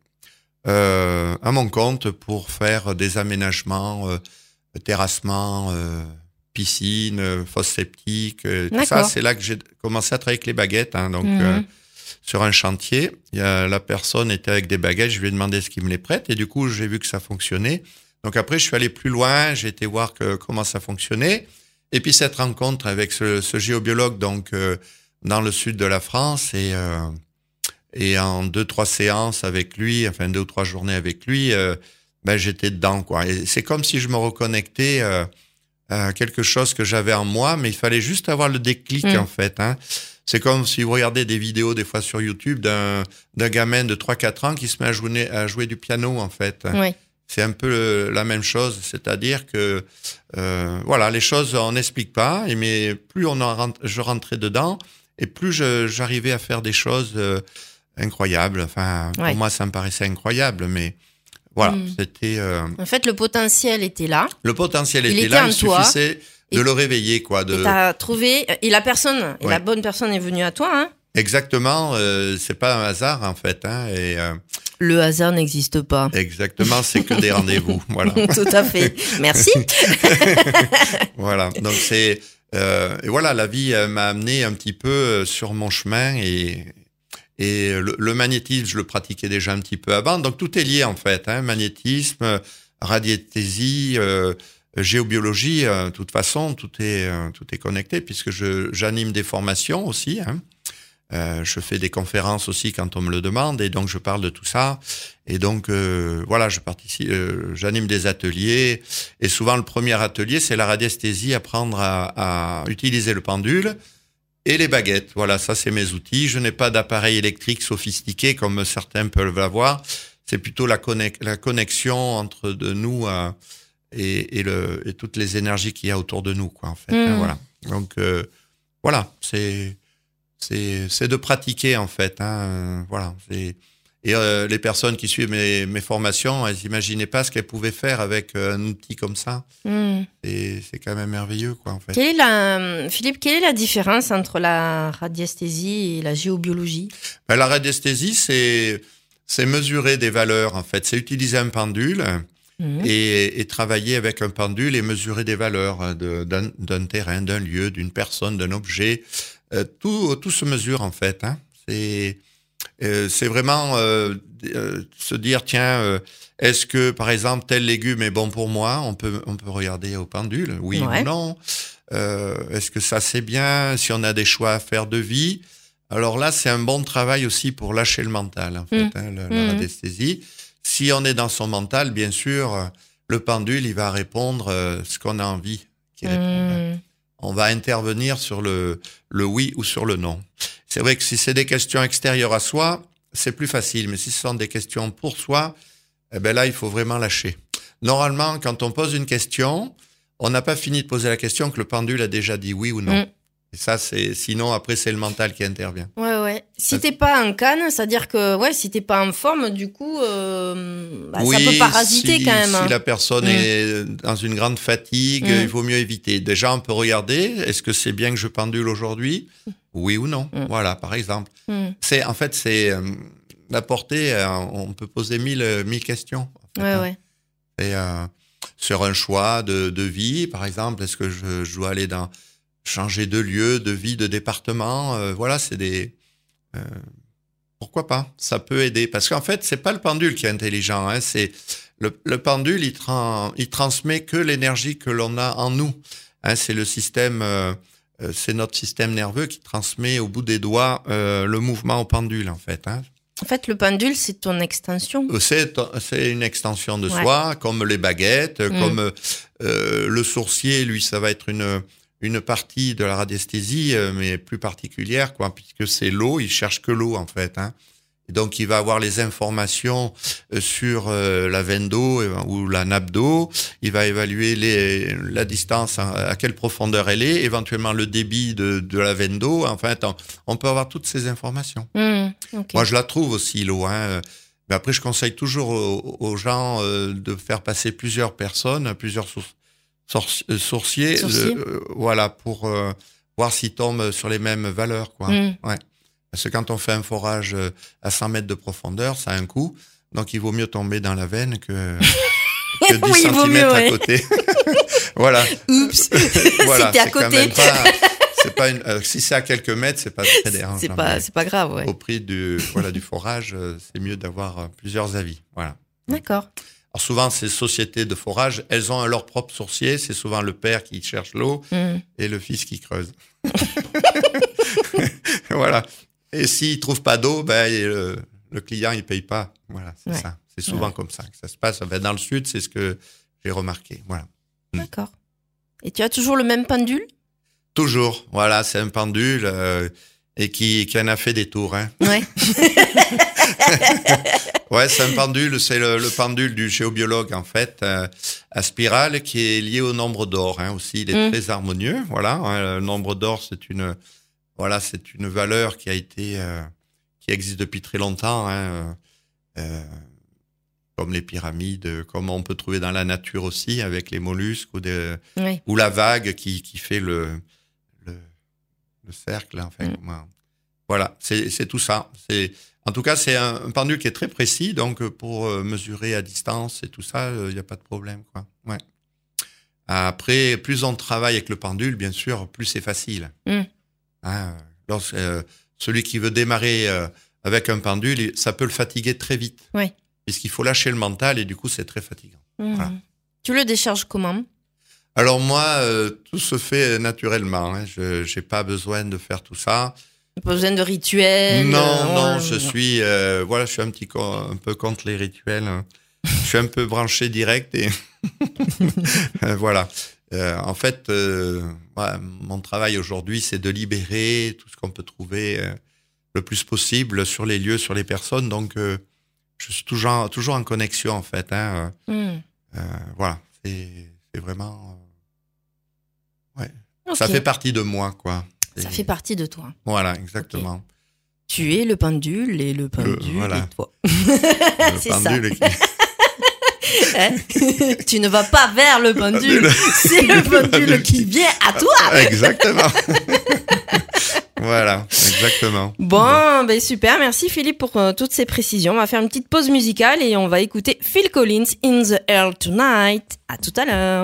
Euh, à mon compte pour faire des aménagements, euh, terrassement, euh, piscine, euh, fosse septique, euh, tout ça. D'accord. C'est là que j'ai commencé à travailler avec les baguettes. Hein, donc, Mhm. euh, sur un chantier, il y a, la personne était avec des baguettes, je lui ai demandé ce qu'il me les prête, et du coup, j'ai vu que ça fonctionnait. Donc après, je suis allé plus loin, j'ai été voir que, comment ça fonctionnait. Et puis cette rencontre avec ce, ce géobiologue, donc euh, dans le sud de la France, et euh, Et en deux, trois séances avec lui, enfin deux ou trois journées avec lui, euh, ben j'étais dedans, quoi. Et c'est comme si je me reconnectais euh, à quelque chose que j'avais en moi, mais il fallait juste avoir le déclic, Mm. en fait. Hein. C'est comme si vous regardez des vidéos des fois sur YouTube d'un d'un gamin de trois quatre ans qui se met à jouer, à jouer du piano, en fait. Ouais. C'est un peu le- la même chose, c'est-à-dire que euh, voilà, les choses on n'explique pas, et mais plus on en rentre, je rentrais dedans, et plus je, j'arrivais à faire des choses euh, incroyables. Enfin, Ouais. pour moi, ça me paraissait incroyable, mais voilà, Mm. c'était euh, En fait, le potentiel était là. le potentiel Il était était là, en il toi, suffisait de et- le réveiller, quoi. De Et t'as trouvé, et la personne, et Ouais. la bonne personne est venue à toi, hein. exactement, euh, c'est pas un hasard en fait, hein, et euh, Le hasard n'existe pas. exactement, c'est que des rendez-vous, voilà. Tout à fait. Merci. Voilà, donc c'est euh, et voilà, la vie euh, m'a amené un petit peu euh, sur mon chemin, et et le, le magnétisme, je le pratiquais déjà un petit peu avant, donc tout est lié en fait, hein, magnétisme, radiesthésie, euh, géobiologie, euh, de toute façon, tout est euh, tout est connecté puisque je j'anime des formations aussi, hein. Euh, je fais des conférences aussi quand on me le demande, et donc je parle de tout ça. Et donc euh, voilà, je participe, euh, j'anime des ateliers, et souvent le premier atelier c'est la radiesthésie, apprendre à, à utiliser le pendule et les baguettes. Voilà, ça c'est mes outils. Je n'ai pas d'appareil électrique sophistiqué comme certains peuvent l'avoir. C'est plutôt la, connex- la connexion entre de nous euh, et, et, le, et toutes les énergies qu'il y a autour de nous, quoi, en fait. Mm. Hein, voilà. Donc euh, voilà, c'est c'est c'est de pratiquer en fait, hein, euh, voilà, c'est et euh, les personnes qui suivent mes mes formations, elles n'imaginaient pas ce qu'elles pouvaient faire avec euh, un outil comme ça, Hmm. et c'est quand même merveilleux, quoi, en fait. Quelle est la, Philippe, quelle est la différence entre la radiesthésie et la géobiologie? Ben, la radiesthésie, c'est c'est mesurer des valeurs, en fait, c'est utiliser un pendule Mhm. et, et travailler avec un pendule et mesurer des valeurs de, d'un, d'un terrain, d'un lieu, d'une personne, d'un objet. Euh, tout, tout se mesure en fait. Hein. C'est, euh, c'est vraiment euh, euh, se dire tiens, euh, est-ce que par exemple tel légume est bon pour moi ? On peut, on peut regarder au pendule, oui Ouais. ou non. Euh, est-ce que ça c'est bien ? Si on a des choix à faire de vie. Alors là, c'est un bon travail aussi pour lâcher le mental, en fait, Mmh. hein, le- Mmh. la radiesthésie. Si on est dans son mental, bien sûr, euh, le pendule, il va répondre euh, ce qu'on a envie qu'il réponde. Mmh. On va intervenir sur le, le oui ou sur le non. C'est vrai que si c'est des questions extérieures à soi, c'est plus facile. Mais si ce sont des questions pour soi, eh ben là, il faut vraiment lâcher. Normalement, quand on pose une question, on n'a pas fini de poser la question que le pendule a déjà dit oui ou non. Mm. Et ça, c'est, sinon, après, c'est le mental qui intervient. Ouais, ouais. Si Ça- t'es pas en canne, c'est-à-dire que, ouais, si t'es pas en forme, du coup, euh, bah, ça Oui, peut parasiter si, quand même. hein. Si la personne Mm. est dans une grande fatigue, Mm. il vaut mieux éviter. Déjà, on peut regarder, est-ce que c'est bien que je pendule aujourd'hui ? Oui ou non ? Mm. Voilà, par exemple. Mm. C'est, en fait, c'est euh, la portée, euh, on peut poser mille, euh, mille questions. en fait, Ouais, hein. ouais. Et, euh, sur un choix de, de vie, par exemple, est-ce que je, je dois aller dans changer de lieu, de vie, de département ? euh, Voilà, c'est des... euh, pourquoi pas ? Ça peut aider. Parce qu'en fait, c'est pas le pendule qui est intelligent. Hein, c'est le, le pendule, il, tran- il transmet que l'énergie que l'on a en nous. Hein, c'est le système... euh, euh, c'est notre système nerveux qui transmet au bout des doigts euh, le mouvement au pendule, en fait. Hein. En fait, le pendule, c'est ton extension. C'est, c'est une extension de Ouais. soi, comme les baguettes, Mm. comme euh, le sourcier, lui, ça va être une une partie de la radiesthésie, euh, mais plus particulière, quoi, puisque c'est l'eau, il cherche que l'eau, en fait. Hein. Et donc, il va avoir les informations euh, sur euh, la veine d'eau euh, ou la nappe d'eau. Il va évaluer les, la distance, à, à quelle profondeur elle est, éventuellement le débit de, de la veine d'eau. Enfin, on, on peut avoir toutes ces informations. Mm. Ok. Moi, je la trouve aussi, l'eau. Hein. Mais après, je conseille toujours aux, aux gens euh, de faire passer plusieurs personnes, plusieurs sour- sourci- euh, sourciers, Sourciers. euh, voilà, pour euh, voir s'ils tombent sur les mêmes valeurs, quoi. Mm. Ouais. Parce que quand on fait un forage euh, à cent mètres de profondeur, ça a un coût. Donc, il vaut mieux tomber dans la veine que, que dix Oui, il vaut centimètres mieux, à ouais. côté. Voilà. Oups. Voilà. C'était à C'est quand côté. même pas, c'est pas une, euh, si c'est à quelques mètres, c'est pas très dérangeant. C'est pas, mais c'est pas grave, ouais. Au prix du, voilà, du forage, euh, c'est mieux d'avoir euh, plusieurs avis. Voilà. D'accord. Alors souvent, ces sociétés de forage, elles ont leur propre sourcier. C'est souvent le père qui cherche l'eau Mm. et le fils qui creuse. Voilà. Et s'il trouve pas d'eau, ben, et le, le client, il paye pas. Voilà, c'est Ouais. ça. C'est souvent Ouais. comme ça que ça se passe. Ben, dans le sud, c'est ce que j'ai remarqué. Voilà. D'accord. Et tu as toujours le même pendule ? Toujours. Voilà, c'est un pendule euh, et qui, qui en a fait des tours. Hein. Ouais. Ouais, c'est un pendule, c'est le, le pendule du géobiologue en fait, euh, à spirale qui est lié au nombre d'or. Hein, aussi, il est Mm. très harmonieux. Voilà, hein, le nombre d'or, c'est une, voilà, c'est une valeur qui a été, euh, qui existe depuis très longtemps. Hein, euh, euh, comme les pyramides, comme on peut trouver dans la nature aussi avec les mollusques ou, des, Ouais. ou la vague qui, qui fait le, le, le cercle. Enfin, Mm. comment- voilà, c'est, c'est tout ça. C'est, en tout cas, c'est un, un pendule qui est très précis, donc pour euh, mesurer à distance et tout ça, il n'y a pas de problème, quoi. Ouais. Après, plus on travaille avec le pendule, bien sûr, plus c'est facile. Mm. Hein, lorsque, euh, celui qui veut démarrer euh, avec un pendule, ça peut le fatiguer très vite. Ouais. Puisqu'il faut lâcher le mental et du coup, c'est très fatigant. Mm. Voilà. Tu le décharges comment ? Alors moi, euh, tout se fait naturellement. Hein. Je n'ai pas besoin de faire tout ça. Pas besoin de rituel. Non, euh, non, ouais, je non. suis, euh, voilà, je suis un petit co- un peu contre les rituels. hein. Je suis un peu branché direct et Euh, voilà. Euh, en fait, euh, ouais, mon travail aujourd'hui, c'est de libérer tout ce qu'on peut trouver euh, le plus possible sur les lieux, sur les personnes. Donc, euh, je suis toujours, toujours en connexion, en fait. Hein. Mm. Euh, voilà, c'est, c'est vraiment, euh, ouais, Ok. ça fait partie de moi, quoi. Ça C'est- fait partie de toi. Voilà, exactement. Tu es le pendule et le pendule voilà. est toi. Le C'est ça. pendule qui- Hein Tu ne vas pas vers le pendule, pendule. c'est le pendule pendule qui qui- vient à toi. Exactement. Voilà, exactement. Bon, ben super, merci Philippe pour euh, toutes ces précisions. On va faire une petite pause musicale et on va écouter Phil Collins, In the Air Tonight. À tout à l'heure.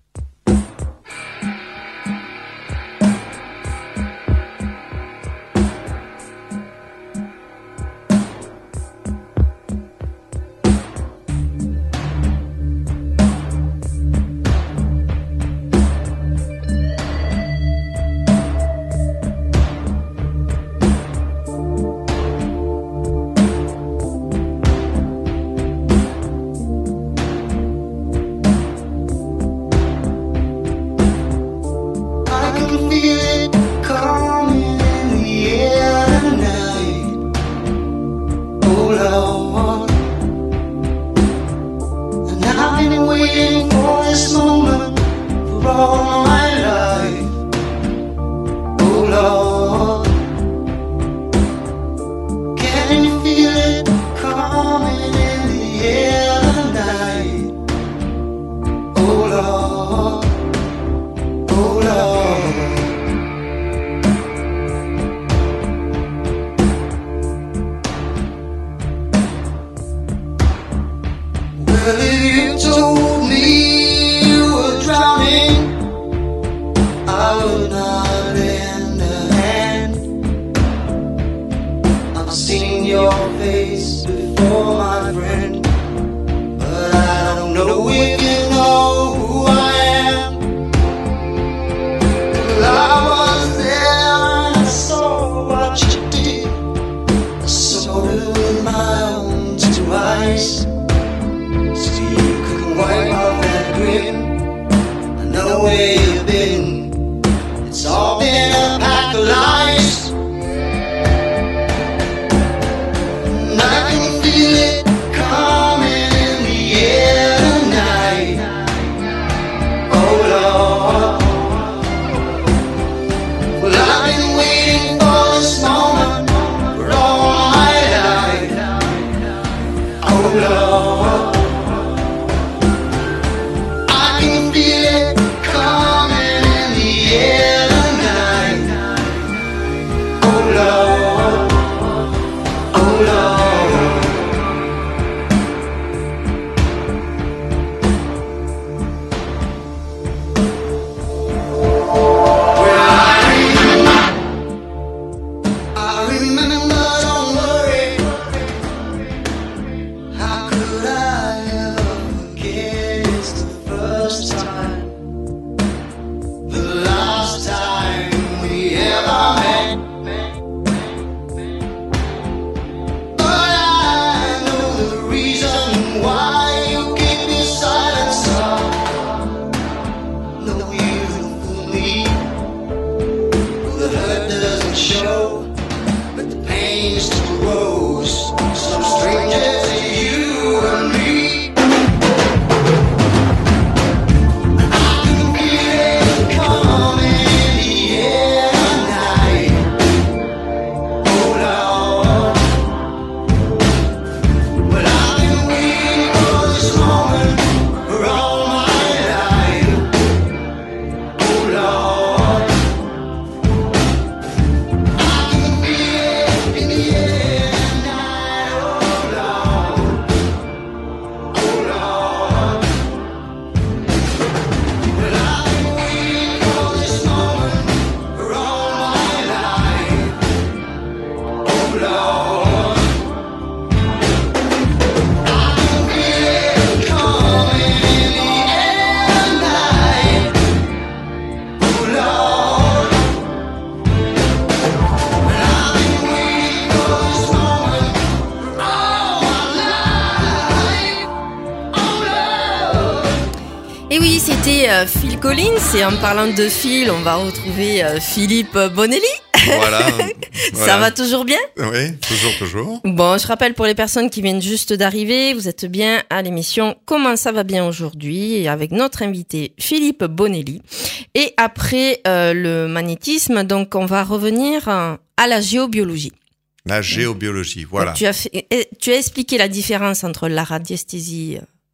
Euh, Phil Collins, et en parlant de Phil, on va retrouver euh, Philippe Bonelli. Voilà, Ça voilà. va toujours bien? Oui, toujours, toujours. Bon, je rappelle pour les personnes qui viennent juste d'arriver, vous êtes bien à l'émission Comment ça va bien aujourd'hui, et avec notre invité Philippe Bonelli. Et après euh, le magnétisme, donc on va revenir euh, à la géobiologie. La géobiologie, voilà. Donc, tu as fait, tu as expliqué la différence entre la radiesthésie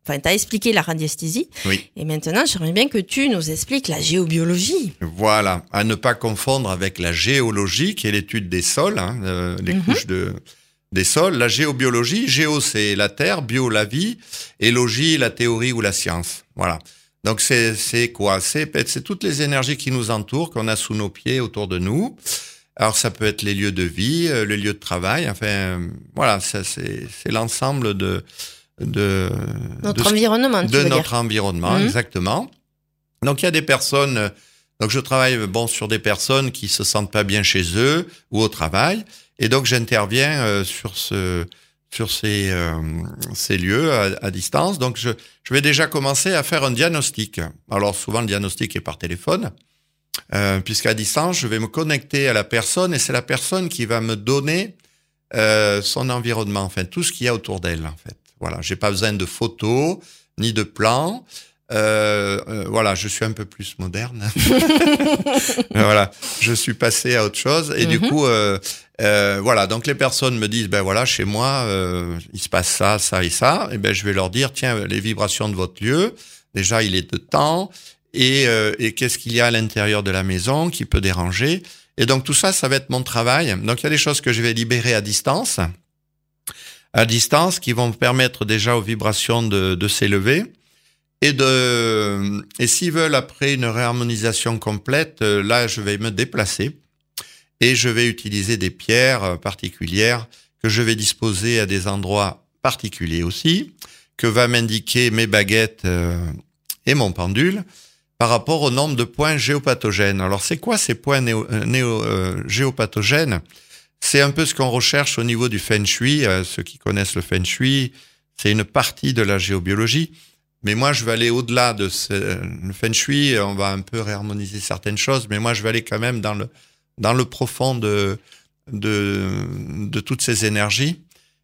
enfin, t'as expliqué la radiesthésie. Oui. Et maintenant, j'aimerais bien que tu nous expliques la géobiologie. Voilà, à ne pas confondre avec la géologie, qui est l'étude des sols, hein, euh, les Mhm. couches de des sols. La géobiologie, géo c'est la terre, bio la vie, et logie la théorie ou la science. Voilà. Donc c'est c'est quoi ? C'est c'est toutes les énergies qui nous entourent, qu'on a sous nos pieds, autour de nous. Alors ça peut être les lieux de vie, euh, les lieux de travail. Enfin euh, voilà, ça c'est c'est l'ensemble de de Notre de, environnement, tu de veux notre dire. environnement, Mhm. exactement. Donc il y a des personnes. euh, Donc je travaille bon sur des personnes qui se sentent pas bien chez eux ou au travail, et donc j'interviens euh, sur ce sur ces euh, ces lieux à, à distance. Donc je je vais déjà commencer à faire un diagnostic. Alors souvent le diagnostic est par téléphone, euh, puisqu'à distance je vais me connecter à la personne et c'est la personne qui va me donner euh, son environnement, enfin tout ce qu'il y a autour d'elle en fait. Voilà, j'ai pas besoin de photos ni de plans. Euh, euh, voilà, je suis un peu plus moderne. Voilà, je suis passé à autre chose et Mhm. du coup, euh, euh, voilà. Donc les personnes me disent, ben voilà, chez moi, euh, il se passe ça, ça et ça. Et ben je vais leur dire, tiens, les vibrations de votre lieu. Déjà, il est de temps et, euh, et qu'est-ce qu'il y a à l'intérieur de la maison qui peut déranger. Et donc tout ça, ça va être mon travail. Donc il y a des choses que je vais libérer à distance, à distance, qui vont me permettre déjà aux vibrations de, de s'élever. Et de et s'ils veulent après une réharmonisation complète, euh, là je vais me déplacer et je vais utiliser des pierres euh, particulières que je vais disposer à des endroits particuliers aussi, que va m'indiquer mes baguettes euh, et mon pendule par rapport au nombre de points géopathogènes. Alors c'est quoi ces points néo, euh, néo, euh, géopathogènes ? C'est un peu ce qu'on recherche au niveau du Feng Shui. Euh, ceux qui connaissent le Feng Shui, c'est une partie de la géobiologie. Mais moi, je vais aller au-delà de ce le Feng Shui. On va un peu réharmoniser certaines choses, mais moi, je vais aller quand même dans le dans le profond de de de toutes ces énergies.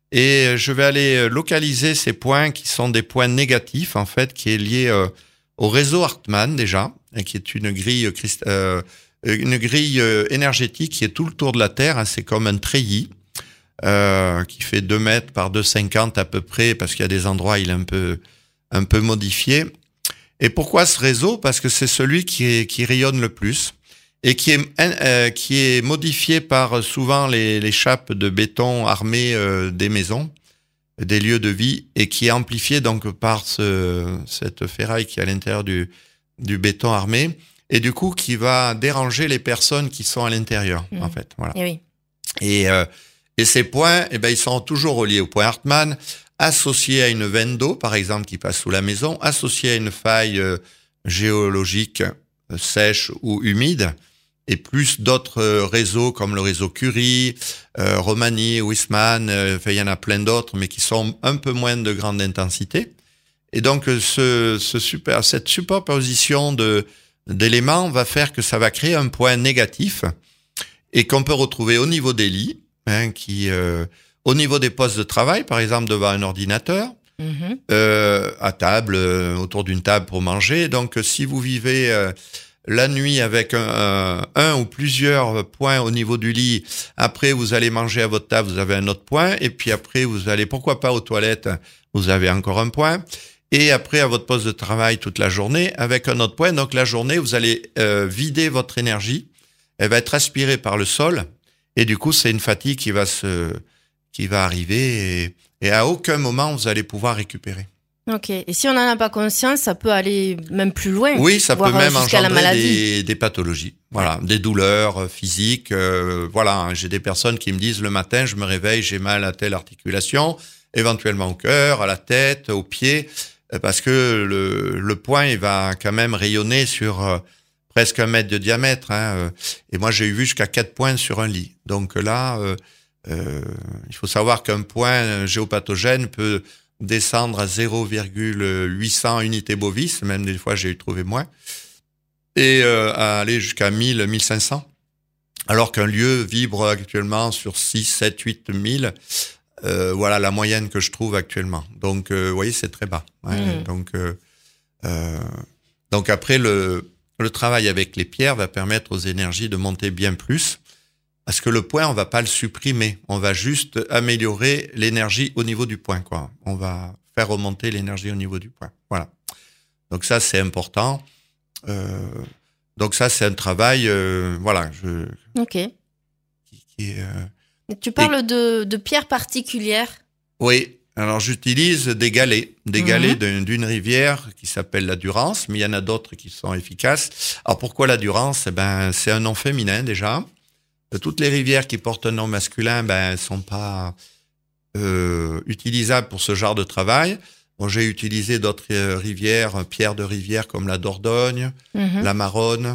Et je vais aller localiser ces points qui sont des points négatifs, en fait, qui est lié euh, au réseau Hartmann déjà, et qui est une grille christ- euh, une grille euh, énergétique qui est tout le tour de la Terre. Hein, c'est comme un treillis euh, qui fait deux mètres par deux mètres cinquante à peu près, parce qu'il y a des endroits il est un peu un peu modifié. Et pourquoi ce réseau ? Parce que c'est celui qui est, qui rayonne le plus et qui est, euh, qui est modifié par souvent les, les chapes de béton armées euh, des maisons, des lieux de vie, et qui est amplifié donc par ce, cette ferraille qui est à l'intérieur du, du béton armé, et du coup qui va déranger les personnes qui sont à l'intérieur, Mmh. en fait. Voilà. Eh oui. Et, euh, et ces points, eh ben, ils sont toujours reliés au point Hartmann, associé à une veine d'eau, par exemple, qui passe sous la maison, associé à une faille euh, géologique euh, sèche ou humide, et plus d'autres euh, réseaux comme le réseau Curie, euh, Romani, Huisman, euh, enfin, il y en a plein d'autres, mais qui sont un peu moins de grande intensité. Et donc, ce, ce super, cette superposition de, d'éléments va faire que ça va créer un point négatif et qu'on peut retrouver au niveau des lits, hein, qui... Euh, au niveau des postes de travail, par exemple devant un ordinateur, Mhm. euh, à table, euh, autour d'une table pour manger. Donc, si vous vivez euh, la nuit avec un, un, un ou plusieurs points au niveau du lit, après vous allez manger à votre table, vous avez un autre point, et puis après vous allez, pourquoi pas aux toilettes, vous avez encore un point, et après à votre poste de travail toute la journée avec un autre point. Donc la journée, vous allez euh, vider votre énergie, elle va être aspirée par le sol, et du coup c'est une fatigue qui va se qui va arriver et, et à aucun moment vous allez pouvoir récupérer. Ok. Et si on n'en a pas conscience, ça peut aller même plus loin. Oui, ça peut voire même jusqu'à la engendrer maladie. des, des pathologies, voilà, des douleurs euh, physiques. Euh, voilà, hein, j'ai des personnes qui me disent le matin, je me réveille, j'ai mal à telle articulation, éventuellement au cœur, à la tête, aux pieds, euh, parce que le, le point il va quand même rayonner sur euh, presque un mètre de diamètre. Hein, euh, et moi, j'ai vu jusqu'à quatre points sur un lit. Donc là. Euh, Euh, il faut savoir qu'un point géopathogène peut descendre à zéro virgule huit cents unités bovis, même des fois j'ai eu trouvé moins, et euh, à aller jusqu'à mille, mille cinq cents, alors qu'un lieu vibre actuellement sur six, sept, huit mille. Euh, voilà la moyenne que je trouve actuellement. Donc, euh, vous voyez, c'est très bas. Ouais, Mmh. Donc, euh, euh, donc après, le, le travail avec les pierres va permettre aux énergies de monter bien plus. Parce que le point, on va pas le supprimer. On va juste améliorer l'énergie au niveau du point, quoi. On va faire remonter l'énergie au niveau du poing. Voilà. Donc ça, c'est important. Euh, donc ça, c'est un travail, euh, voilà. Je, Ok. qui, qui est, euh, Tu parles de, de pierres particulières. Oui. Alors, j'utilise des galets, des Mhm. galets d'une, d'une rivière qui s'appelle la Durance, mais il y en a d'autres qui sont efficaces. Alors, pourquoi la Durance? Eh ben, c'est un nom féminin, déjà. Euh, Toutes les rivières qui portent un nom masculin, ben, elles sont pas, euh, utilisables pour ce genre de travail. Bon, j'ai utilisé d'autres euh, rivières, pierres de rivière comme la Dordogne, Mhm. la Maronne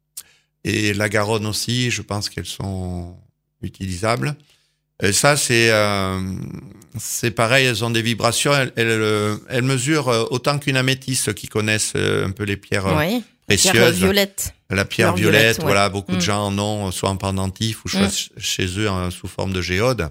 et la Garonne aussi. Je pense qu'elles sont utilisables. Et ça, c'est euh, c'est pareil, elles ont des vibrations. Elles, elles, euh, elles mesurent euh, autant qu'une améthyste, ceux qui connaissent euh, un peu les pierres euh, Oui. Pierre précieuses. violette. La pierre Fleur violette, violette, ouais. voilà, beaucoup Mm. de gens en ont, soit en pendentif ou soit Mm. chez eux en- sous forme de géode.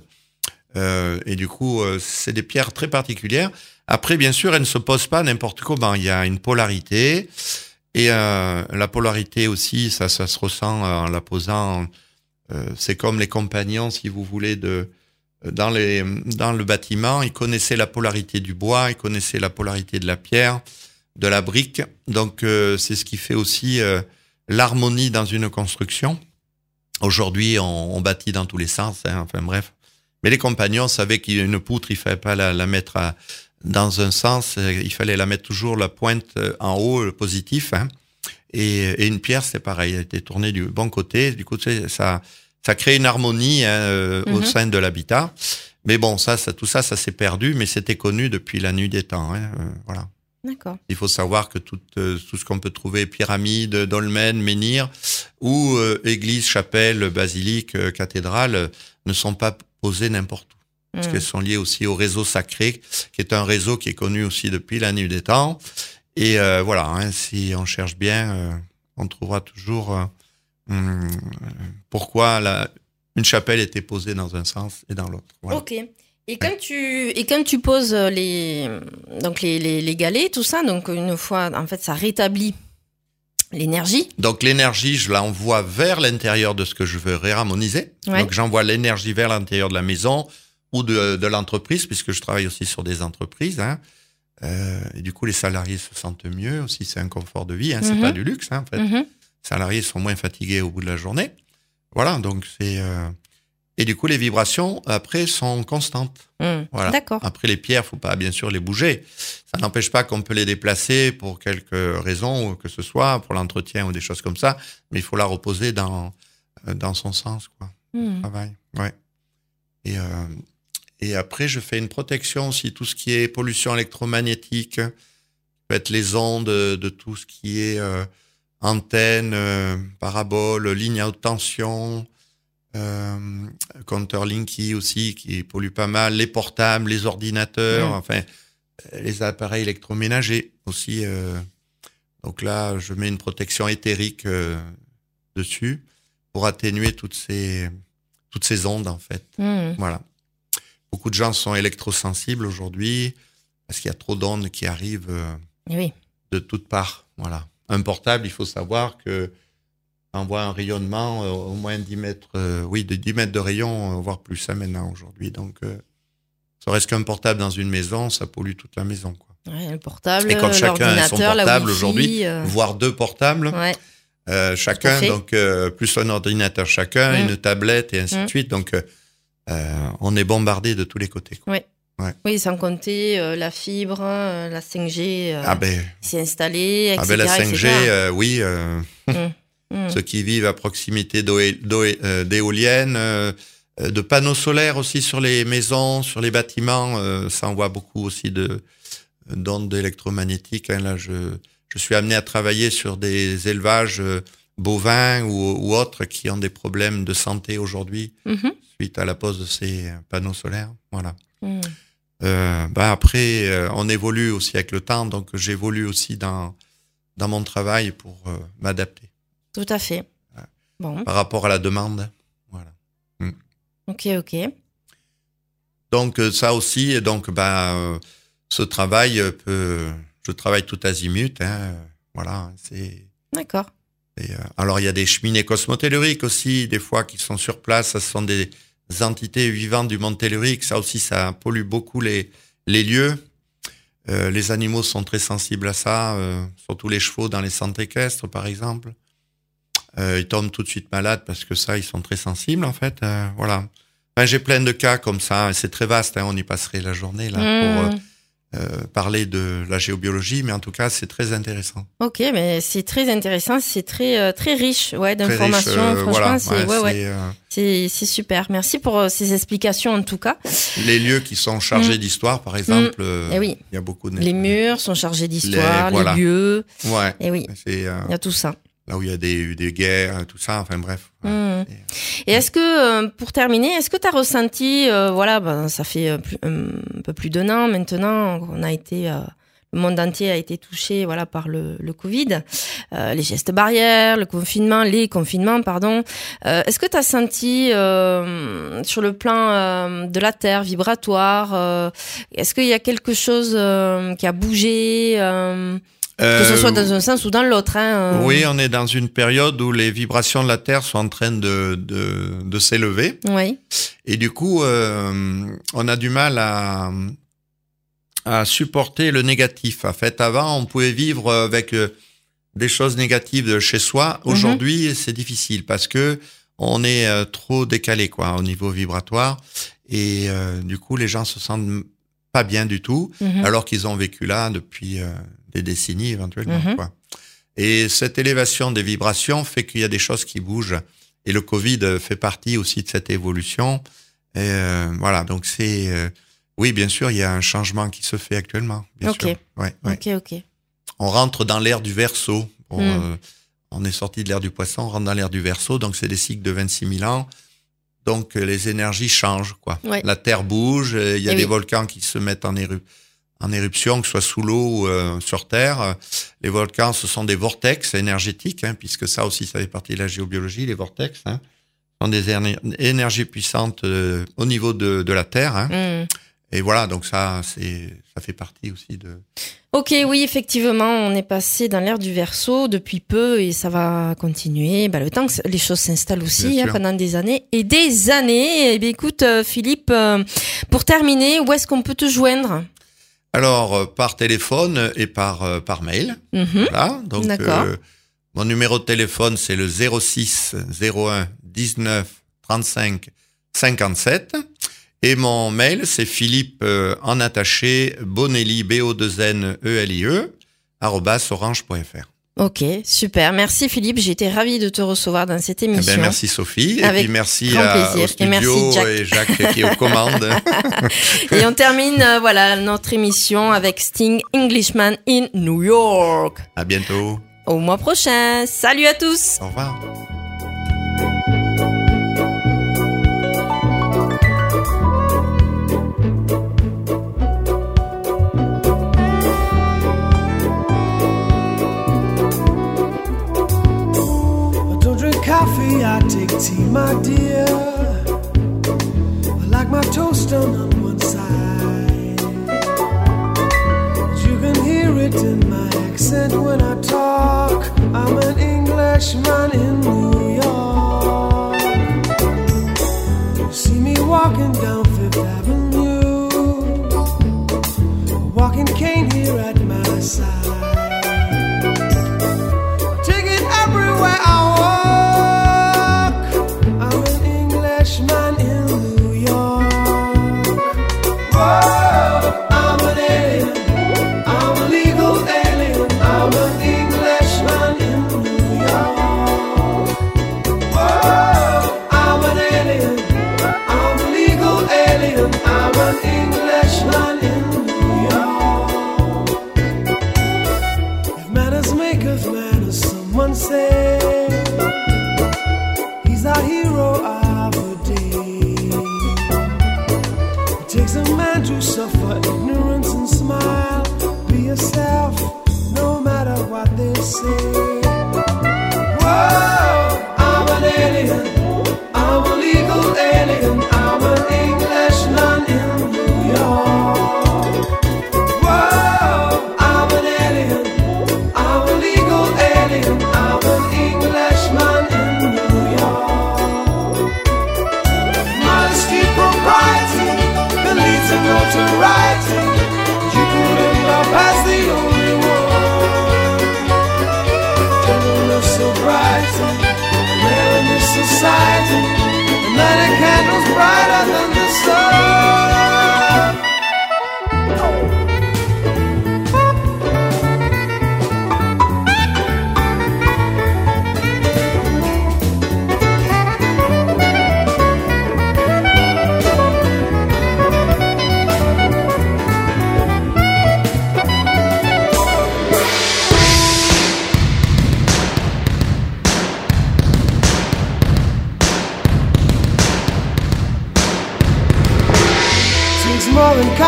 Euh, et du coup, euh, c'est des pierres très particulières. Après, bien sûr, elles ne se posent pas n'importe comment. Il y a une polarité. Et euh, la polarité aussi, ça, ça se ressent en la posant. Euh, c'est comme les compagnons, si vous voulez, de dans les dans le bâtiment. Ils connaissaient la polarité du bois, ils connaissaient la polarité de la pierre, de la brique. Donc, euh, c'est ce qui fait aussi euh, l'harmonie dans une construction. Aujourd'hui, on, on bâtit dans tous les sens. Hein, enfin bref. Mais les compagnons savaient qu'une poutre, il fallait pas la, la mettre à, dans un sens, il fallait la mettre toujours la pointe en haut, le positif. Hein. Et, et une pierre, c'est pareil, elle était tournée du bon côté. Du coup, tu sais, ça, ça crée une harmonie hein, euh, Mhm. au sein de l'habitat. Mais bon, ça, ça, tout ça, ça s'est perdu, mais c'était connu depuis la nuit des temps. Hein, euh, voilà. D'accord. Il faut savoir que tout, euh, tout ce qu'on peut trouver, pyramides, dolmens, menhirs, ou euh, églises, chapelles, basiliques, euh, cathédrales, euh, ne sont pas posées n'importe où. Parce Mm. qu'elles sont liées aussi au réseau sacré, qui est un réseau qui est connu aussi depuis la nuit des temps. Et euh, voilà, hein, si on cherche bien, euh, on trouvera toujours euh, hum, pourquoi la, une chapelle était posée dans un sens et dans l'autre. Voilà. Ok. Et quand tu et quand tu poses les donc les, les, les galets, tout ça, donc une fois, en fait, ça rétablit l'énergie. Donc l'énergie, je l'envoie vers l'intérieur de ce que je veux réharmoniser. Ouais. Donc j'envoie l'énergie vers l'intérieur de la maison ou de, de l'entreprise, puisque je travaille aussi sur des entreprises. Hein. Euh, et du coup, les salariés se sentent mieux aussi. C'est un confort de vie. Hein. C'est Mhm. pas du luxe, hein, en fait. Mhm. Les salariés sont moins fatigués au bout de la journée. Voilà, donc c'est... Euh... Et du coup, les vibrations, après, sont constantes. Mm. Voilà. D'accord. Après, les pierres, faut pas bien sûr les bouger. Ça n'empêche pas qu'on peut les déplacer pour quelque raison que ce soit, pour l'entretien ou des choses comme ça, mais il faut la reposer dans euh, dans son sens, quoi. Mm. Travail. Ouais. Et euh, et après, je fais une protection aussi, tout ce qui est pollution électromagnétique, peut être les ondes de tout ce qui est euh, antenne, euh, parabole, ligne à haute tension. Euh, compteur Linky aussi qui pollue pas mal, les portables, les ordinateurs, Mmh. enfin les appareils électroménagers aussi. Euh, donc là, je mets une protection éthérique euh, dessus pour atténuer toutes ces toutes ces ondes en fait. Mm. Voilà. Beaucoup de gens sont électrosensibles aujourd'hui parce qu'il y a trop d'ondes qui arrivent euh, Oui. de toutes parts. Voilà. Un portable, il faut savoir que envoie un rayonnement euh, au moins dix mètres, euh, oui, de dix mètres de rayon, euh, voire plus hein, maintenant aujourd'hui. Donc, euh, ça reste qu'un portable dans une maison, ça pollue toute la maison, quoi. Ouais, le portable, Et comme chacun a son l'ordinateur, la portable Wi-Fi, aujourd'hui, euh, voire deux portables, Ouais. euh, Tout à chacun, fait. donc euh, plus un ordinateur chacun, Mm. une tablette et ainsi Mm. de suite. Donc, euh, euh, on est bombardé de tous les côtés, quoi. Oui, sans compter euh, la fibre, euh, la cinq G euh, Ah ben, s'est installée, et cetera ah ben la cinq G, et cetera. euh, oui. Euh, Mm. Ceux qui vivent à proximité d'oé- d'oé- euh, d'éoliennes, euh, euh, de panneaux solaires aussi sur les maisons, sur les bâtiments, euh, ça envoie beaucoup aussi de d'ondes électromagnétiques. Hein. Là, je, je suis amené à travailler sur des élevages euh, bovins ou, ou autres qui ont des problèmes de santé aujourd'hui Mhm. suite à la pose de ces panneaux solaires. Voilà. Mm. Euh, ben après, euh, on évolue aussi avec le temps, donc j'évolue aussi dans dans mon travail pour euh, m'adapter Tout à fait. Ouais. Bon, par rapport à la demande. Voilà. ok, ok. Donc euh, ça aussi, donc bah euh, ce travail euh, peut, je travaille tout azimut. Hein, euh, voilà, c'est. D'accord. et, euh, alors il y a des cheminées cosmotelluriques aussi, des fois qui sont sur place. Ça sont des entités vivantes du monde tellurique. Ça aussi, ça pollue beaucoup les les lieux. Euh, les animaux sont très sensibles à ça, euh, surtout les chevaux dans les centres équestres, par exemple. Euh, ils tombent tout de suite malades parce que ça, ils sont très sensibles, en fait. Euh, voilà. Enfin, j'ai plein de cas comme ça. C'est très vaste, hein, on y passerait la journée là Mmh. pour euh, euh, parler de la géobiologie, mais en tout cas, c'est très intéressant. Ok, mais c'est très intéressant, c'est très euh, très riche, ouais, Très riche, d'informations. euh, Franchement, voilà. c'est ouais, Ouais, ouais, c'est, euh, c'est c'est super. Merci pour euh, ces explications en tout cas. les lieux qui sont chargés Mmh. d'histoire, par exemple, euh, Eh oui. il y a beaucoup de... Les murs sont chargés d'histoire, Les- voilà. les lieux. Ouais, Et oui, c'est euh, il y a tout ça. là où il y a des, des guerres, tout ça, enfin bref. Mmh. Ouais. Et est-ce que, euh, pour terminer, est-ce que tu as ressenti, euh, voilà, ben, ça fait euh, plus, un peu plus d'un an maintenant, on a été, euh, le monde entier a été touché, voilà, par le, le Covid, euh, les gestes barrières, le confinement, les confinements, pardon. Euh, est-ce que tu as senti, euh, sur le plan euh, de la Terre vibratoire, euh, est-ce qu'il y a quelque chose euh, qui a bougé, euh, que ce soit dans un sens ou dans l'autre, hein, euh. Oui, on est dans une période où les vibrations de la Terre sont en train de, de, de s'élever. Oui. Et du coup, euh, on a du mal à, à supporter le négatif. En fait, avant, on pouvait vivre avec euh, des choses négatives de chez soi. Aujourd'hui, c'est difficile parce que on est euh, trop décalé, quoi, au niveau vibratoire. Et euh, du coup, les gens se sentent pas bien du tout, Mhm. alors qu'ils ont vécu là depuis euh, des décennies éventuellement, Mhm. quoi. Et cette élévation des vibrations fait qu'il y a des choses qui bougent. Et le Covid fait partie aussi de cette évolution. Et euh, voilà, donc c'est... euh, oui, bien sûr, il y a un changement qui se fait actuellement. Bien Ok. sûr. Ouais, ouais. Ok, ok. On rentre dans l'ère du Verseau. Bon, Mm. euh, on est sorti de l'ère du Poisson, on rentre dans l'ère du Verseau, donc c'est des cycles de vingt-six mille ans. Donc euh, les énergies changent, quoi. Ouais. La Terre bouge, euh, il y a Eh des oui. volcans qui se mettent en, éru- en éruption, que ce soit sous l'eau ou euh, sur Terre. Les volcans, ce sont des vortex énergétiques, hein, puisque ça aussi, ça fait partie de la géobiologie, les vortex. Hein, sont des éner- énergies puissantes euh, au niveau de, de la Terre. Hein. Mm. Et voilà, donc ça, c'est, ça fait partie aussi de... Ok, oui, effectivement, on est passé dans l'ère du Verseau depuis peu et ça va continuer. Bah, le temps que les choses s'installent aussi, Bien hein, sûr. pendant des années et des années. Eh bien, écoute, euh, Philippe, euh, pour terminer, où est-ce qu'on peut te joindre? Alors, euh, par téléphone et par, euh, par mail. Mhm. Voilà, donc D'accord. euh, mon numéro de téléphone, c'est le zéro six zéro un dix-neuf trente-cinq cinquante-sept. Et mon mail, c'est Philippe euh, en attaché, Bonelli, B O deux N E L I E, arobase orange point f r. Ok, super. Merci Philippe, j'ai été ravie de te recevoir dans cette Eh émission. ben, merci Sophie, et Avec puis merci grand à, plaisir. au Et studio merci, Jack. et Jacques qui est aux commandes. Et on termine euh, voilà notre émission avec Sting, Englishman in New York. À bientôt. Au mois prochain. Salut à tous. Au revoir. I don't drink coffee, I take tea, my dear. I like my toast done on one side. You can hear it in my accent when I talk. I'm an Englishman in New York. You see me walking down Fifth Avenue, a walking cane here at my side. Take it everywhere I walk. I'm an Englishman in New York. Whoa, I'm an alien. I'm a legal alien. I'm an Englishman in New York. Whoa, I'm an alien. I'm a legal alien. I'm an Englishman in New York.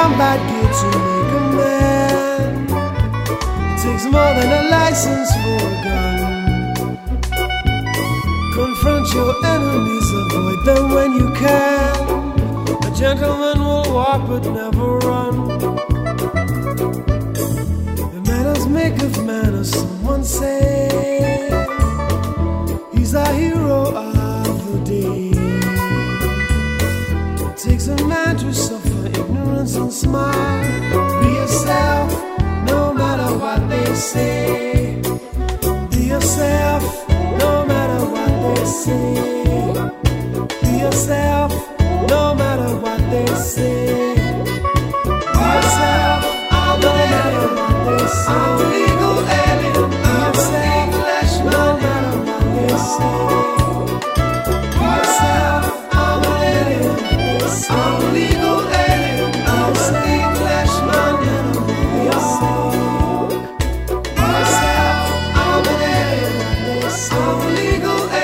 combat gear to make a man. It takes more than a license for a gun. Confront your enemies, avoid them when you can. A gentleman will walk but never run. The manners make of manners, someone say. He's a hero of the day. It takes a man to suffer ignorance and smile. Be yourself, no matter what they say. Be yourself, no matter what they say. Be yourself, no matter what they say. Be yourself, no matter what they say. I'm a legal alien. Be yourself, no matter what they say. Be yourself, I'm an alien. I'm a legal alien. I'm an Englishman. Be yourself, be yourself, I'm an alien. I'm a legal alien.